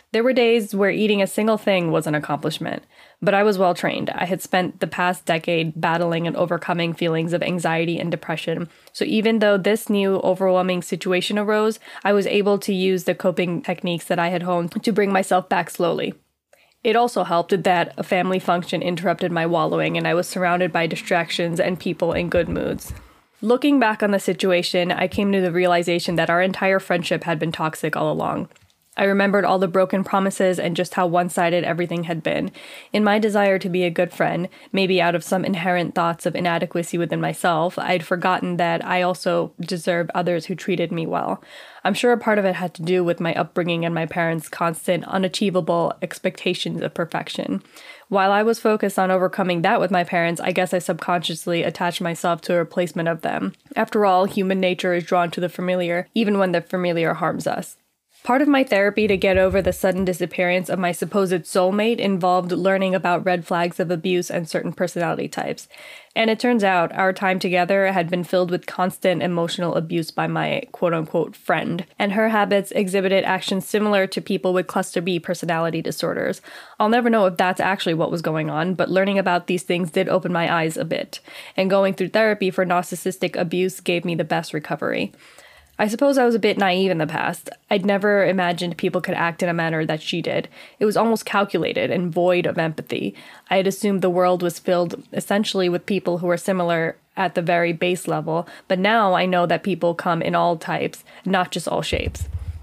There were days where eating a single thing was an accomplishment, but I was well trained. I had spent the past decade battling and overcoming feelings of anxiety and depression. So even though this new overwhelming situation arose, I was able to use the coping techniques that I had honed to bring myself back slowly. It also helped that a family function interrupted my wallowing and I was surrounded by distractions and people in good moods. Looking back on the situation, I came to the realization that our entire friendship had been toxic all along. I remembered all the broken promises and just how one-sided everything had been. In my desire to be a good friend, maybe out of some inherent thoughts of inadequacy within myself, I'd forgotten that I also deserved others who treated me well. I'm sure a part of it had to do with my upbringing and my parents' constant, unachievable expectations of perfection. While I was focused on overcoming that with my parents, I guess I subconsciously attached myself to a replacement of them. After all, human nature is drawn to the familiar, even when the familiar harms us. Part of my therapy to get over the sudden disappearance of my supposed soulmate involved learning about red flags of abuse and certain personality types. And it turns out our time together had been filled with constant emotional abuse by my quote-unquote friend, and her habits exhibited actions similar to people with cluster B personality disorders. I'll never know if that's actually what was going on, but learning about these things did open my eyes a bit, and going through therapy for narcissistic abuse gave me the best recovery. I suppose I was a bit naive in the past. I'd never imagined people could act in a manner that she did. It was almost calculated and void of empathy. I had assumed the world was filled essentially with people who were similar at the very base level, but now I know that people come in all types, not just all shapes.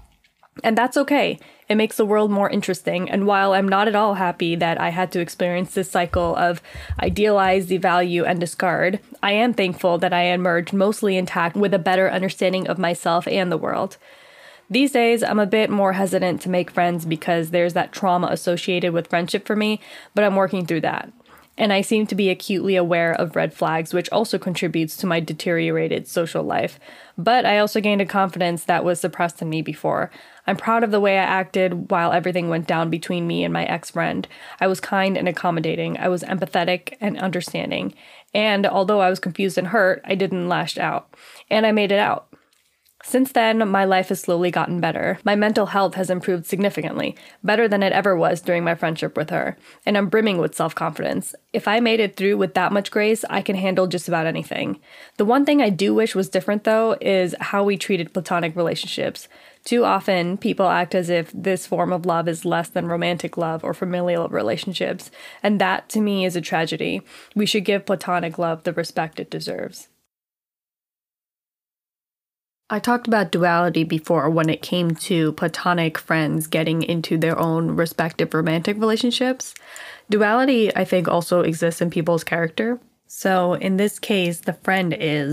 And that's okay. It makes the world more interesting, and while I'm not at all happy that I had to experience this cycle of idealize, devalue, and discard, I am thankful that I emerged mostly intact with a better understanding of myself and the world. These days, I'm a bit more hesitant to make friends because there's that trauma associated with friendship for me, but I'm working through that. And I seem to be acutely aware of red flags, which also contributes to my deteriorated social life. But I also gained a confidence that was suppressed in me before. I'm proud of the way I acted while everything went down between me and my ex-friend. I was kind and accommodating. I was empathetic and understanding. And although I was confused and hurt, I didn't lash out. And I made it out. Since then, my life has slowly gotten better. My mental health has improved significantly, better than it ever was during my friendship with her, and I'm brimming with self-confidence. If I made it through with that much grace, I can handle just about anything. The one thing I do wish was different, though, is how we treated platonic relationships. Too often, people act as if this form of love is less than romantic love or familial relationships, and that, to me, is a tragedy. We should give platonic love the respect it deserves. I talked about duality before when it came to platonic friends getting into their own respective romantic relationships. Duality, I think, also exists in people's character. So in this case, the friend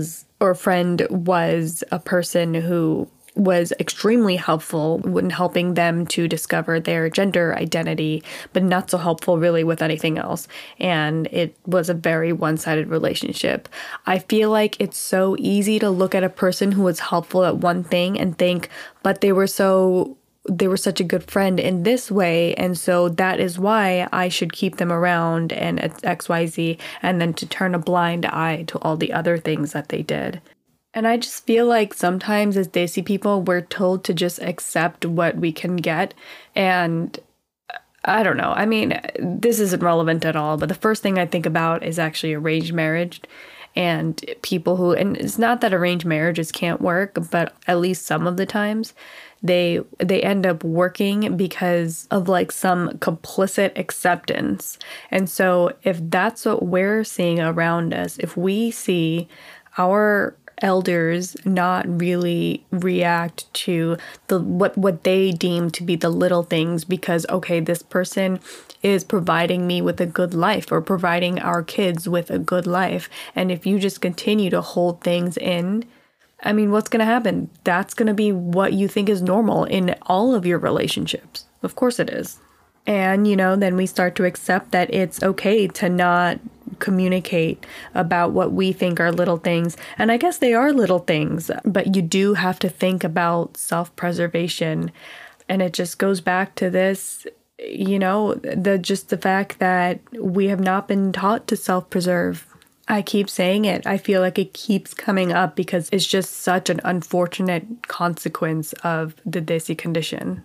was a person who was extremely helpful when helping them to discover their gender identity, but not so helpful really with anything else. And it was a very one-sided relationship. I feel like it's so easy to look at a person who was helpful at one thing and think, but they were such a good friend in this way, and so that is why I should keep them around and XYZ, and then to turn a blind eye to all the other things that they did. And I just feel like sometimes as Desi people, we're told to just accept what we can get. And I don't know. I mean, this isn't relevant at all. But the first thing I think about is actually arranged marriage and people who, and it's not that arranged marriages can't work, but at least some of the times they end up working because of like some complicit acceptance. And so if that's what we're seeing around us, if we see our elders not really react to what they deem to be the little things because, okay, this person is providing me with a good life or providing our kids with a good life. And if you just continue to hold things in, I mean, what's going to happen? That's going to be what you think is normal in all of your relationships. Of course it is. And, then we start to accept that it's okay to not communicate about what we think are little things. And I guess they are little things, but you do have to think about self-preservation. And it just goes back to this, the fact that we have not been taught to self-preserve. I keep saying it. I feel like it keeps coming up because it's just such an unfortunate consequence of the Desi condition.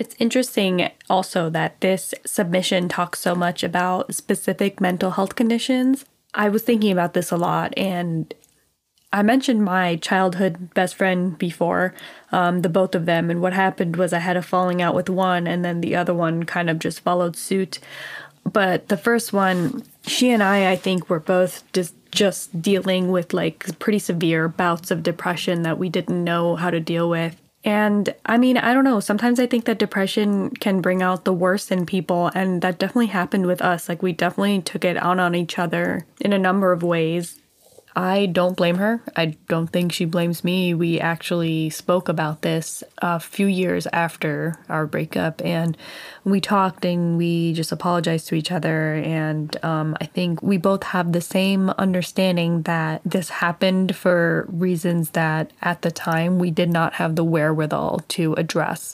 It's interesting also that this submission talks so much about specific mental health conditions. I was thinking about this a lot, and I mentioned my childhood best friend before, the both of them, and what happened was I had a falling out with one, and then the other one kind of just followed suit. But the first one, she and I think were both just dealing with like pretty severe bouts of depression that we didn't know how to deal with. And I mean, I don't know, sometimes I think that depression can bring out the worst in people, and that definitely happened with us. Like, we definitely took it out on each other in a number of ways. I don't blame her. I don't think she blames me. We actually spoke about this a few years after our breakup, and we talked and we just apologized to each other. And I think we both have the same understanding that this happened for reasons that at the time we did not have the wherewithal to address.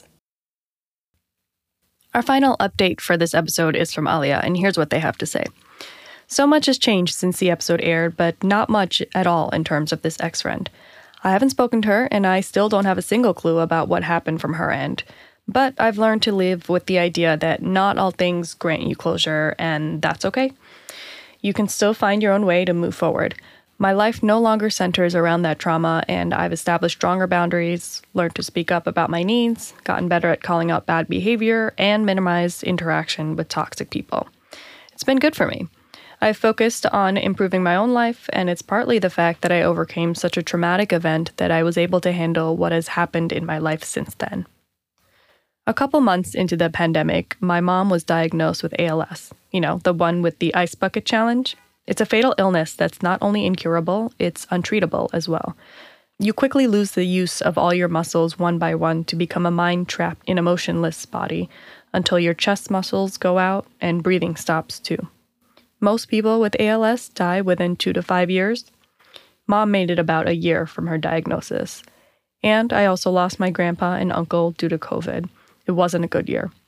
Our final update for this episode is from Alia, and here's what they have to say. So much has changed since the episode aired, but not much at all in terms of this ex-friend. I haven't spoken to her, and I still don't have a single clue about what happened from her end. But I've learned to live with the idea that not all things grant you closure, and that's okay. You can still find your own way to move forward. My life no longer centers around that trauma, and I've established stronger boundaries, learned to speak up about my needs, gotten better at calling out bad behavior, and minimized interaction with toxic people. It's been good for me. I've focused on improving my own life, and it's partly the fact that I overcame such a traumatic event that I was able to handle what has happened in my life since then. A couple months into the pandemic, my mom was diagnosed with ALS. You know, the one with the ice bucket challenge. It's a fatal illness that's not only incurable, it's untreatable as well. You quickly lose the use of all your muscles one by one to become a mind trapped in a motionless body until your chest muscles go out and breathing stops too. Most people with ALS die within 2 to 5 years. Mom made it about a year from her diagnosis. And I also lost my grandpa and uncle due to COVID. It wasn't a good year.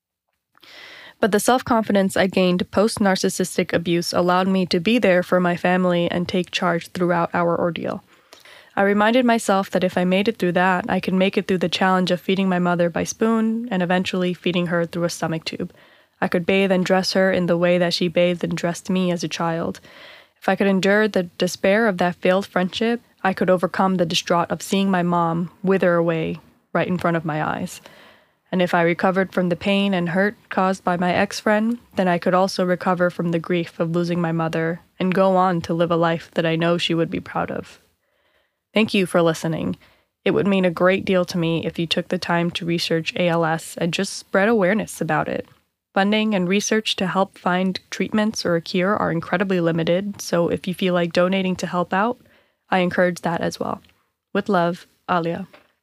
But the self-confidence I gained post-narcissistic abuse allowed me to be there for my family and take charge throughout our ordeal. I reminded myself that if I made it through that, I could make it through the challenge of feeding my mother by spoon and eventually feeding her through a stomach tube. I could bathe and dress her in the way that she bathed and dressed me as a child. If I could endure the despair of that failed friendship, I could overcome the distraught of seeing my mom wither away right in front of my eyes. And if I recovered from the pain and hurt caused by my ex-friend, then I could also recover from the grief of losing my mother and go on to live a life that I know she would be proud of. Thank you for listening. It would mean a great deal to me if you took the time to research ALS and just spread awareness about it. Funding and research to help find treatments or a cure are incredibly limited, so if you feel like donating to help out, I encourage that as well. With love, Alia.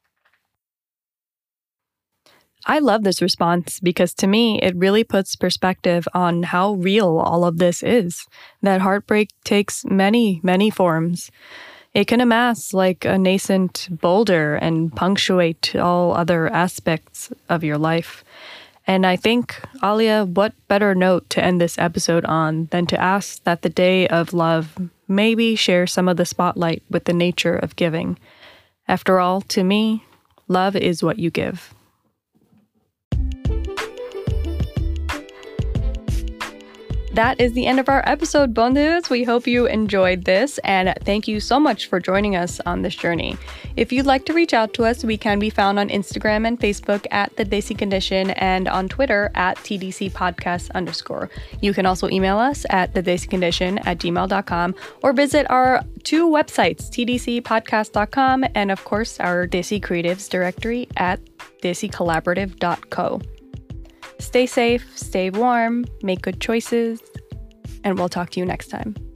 I love this response because to me, it really puts perspective on how real all of this is. That heartbreak takes many, many forms. It can amass like a nascent boulder and punctuate all other aspects of your life. And I think, Alia, what better note to end this episode on than to ask that the day of love maybe share some of the spotlight with the nature of giving. After all, to me, love is what you give. That is the end of our episode, Bondus. We hope you enjoyed this, and thank you so much for joining us on this journey. If you'd like to reach out to us, we can be found on Instagram and Facebook at The Desi Condition and on Twitter at TDCpodcast_. You can also email us at thedesicondition@gmail.com or visit our 2 websites, tdcpodcast.com and, of course, our Desi Creatives directory at desicollaborative.co. Stay safe, stay warm, make good choices, and we'll talk to you next time.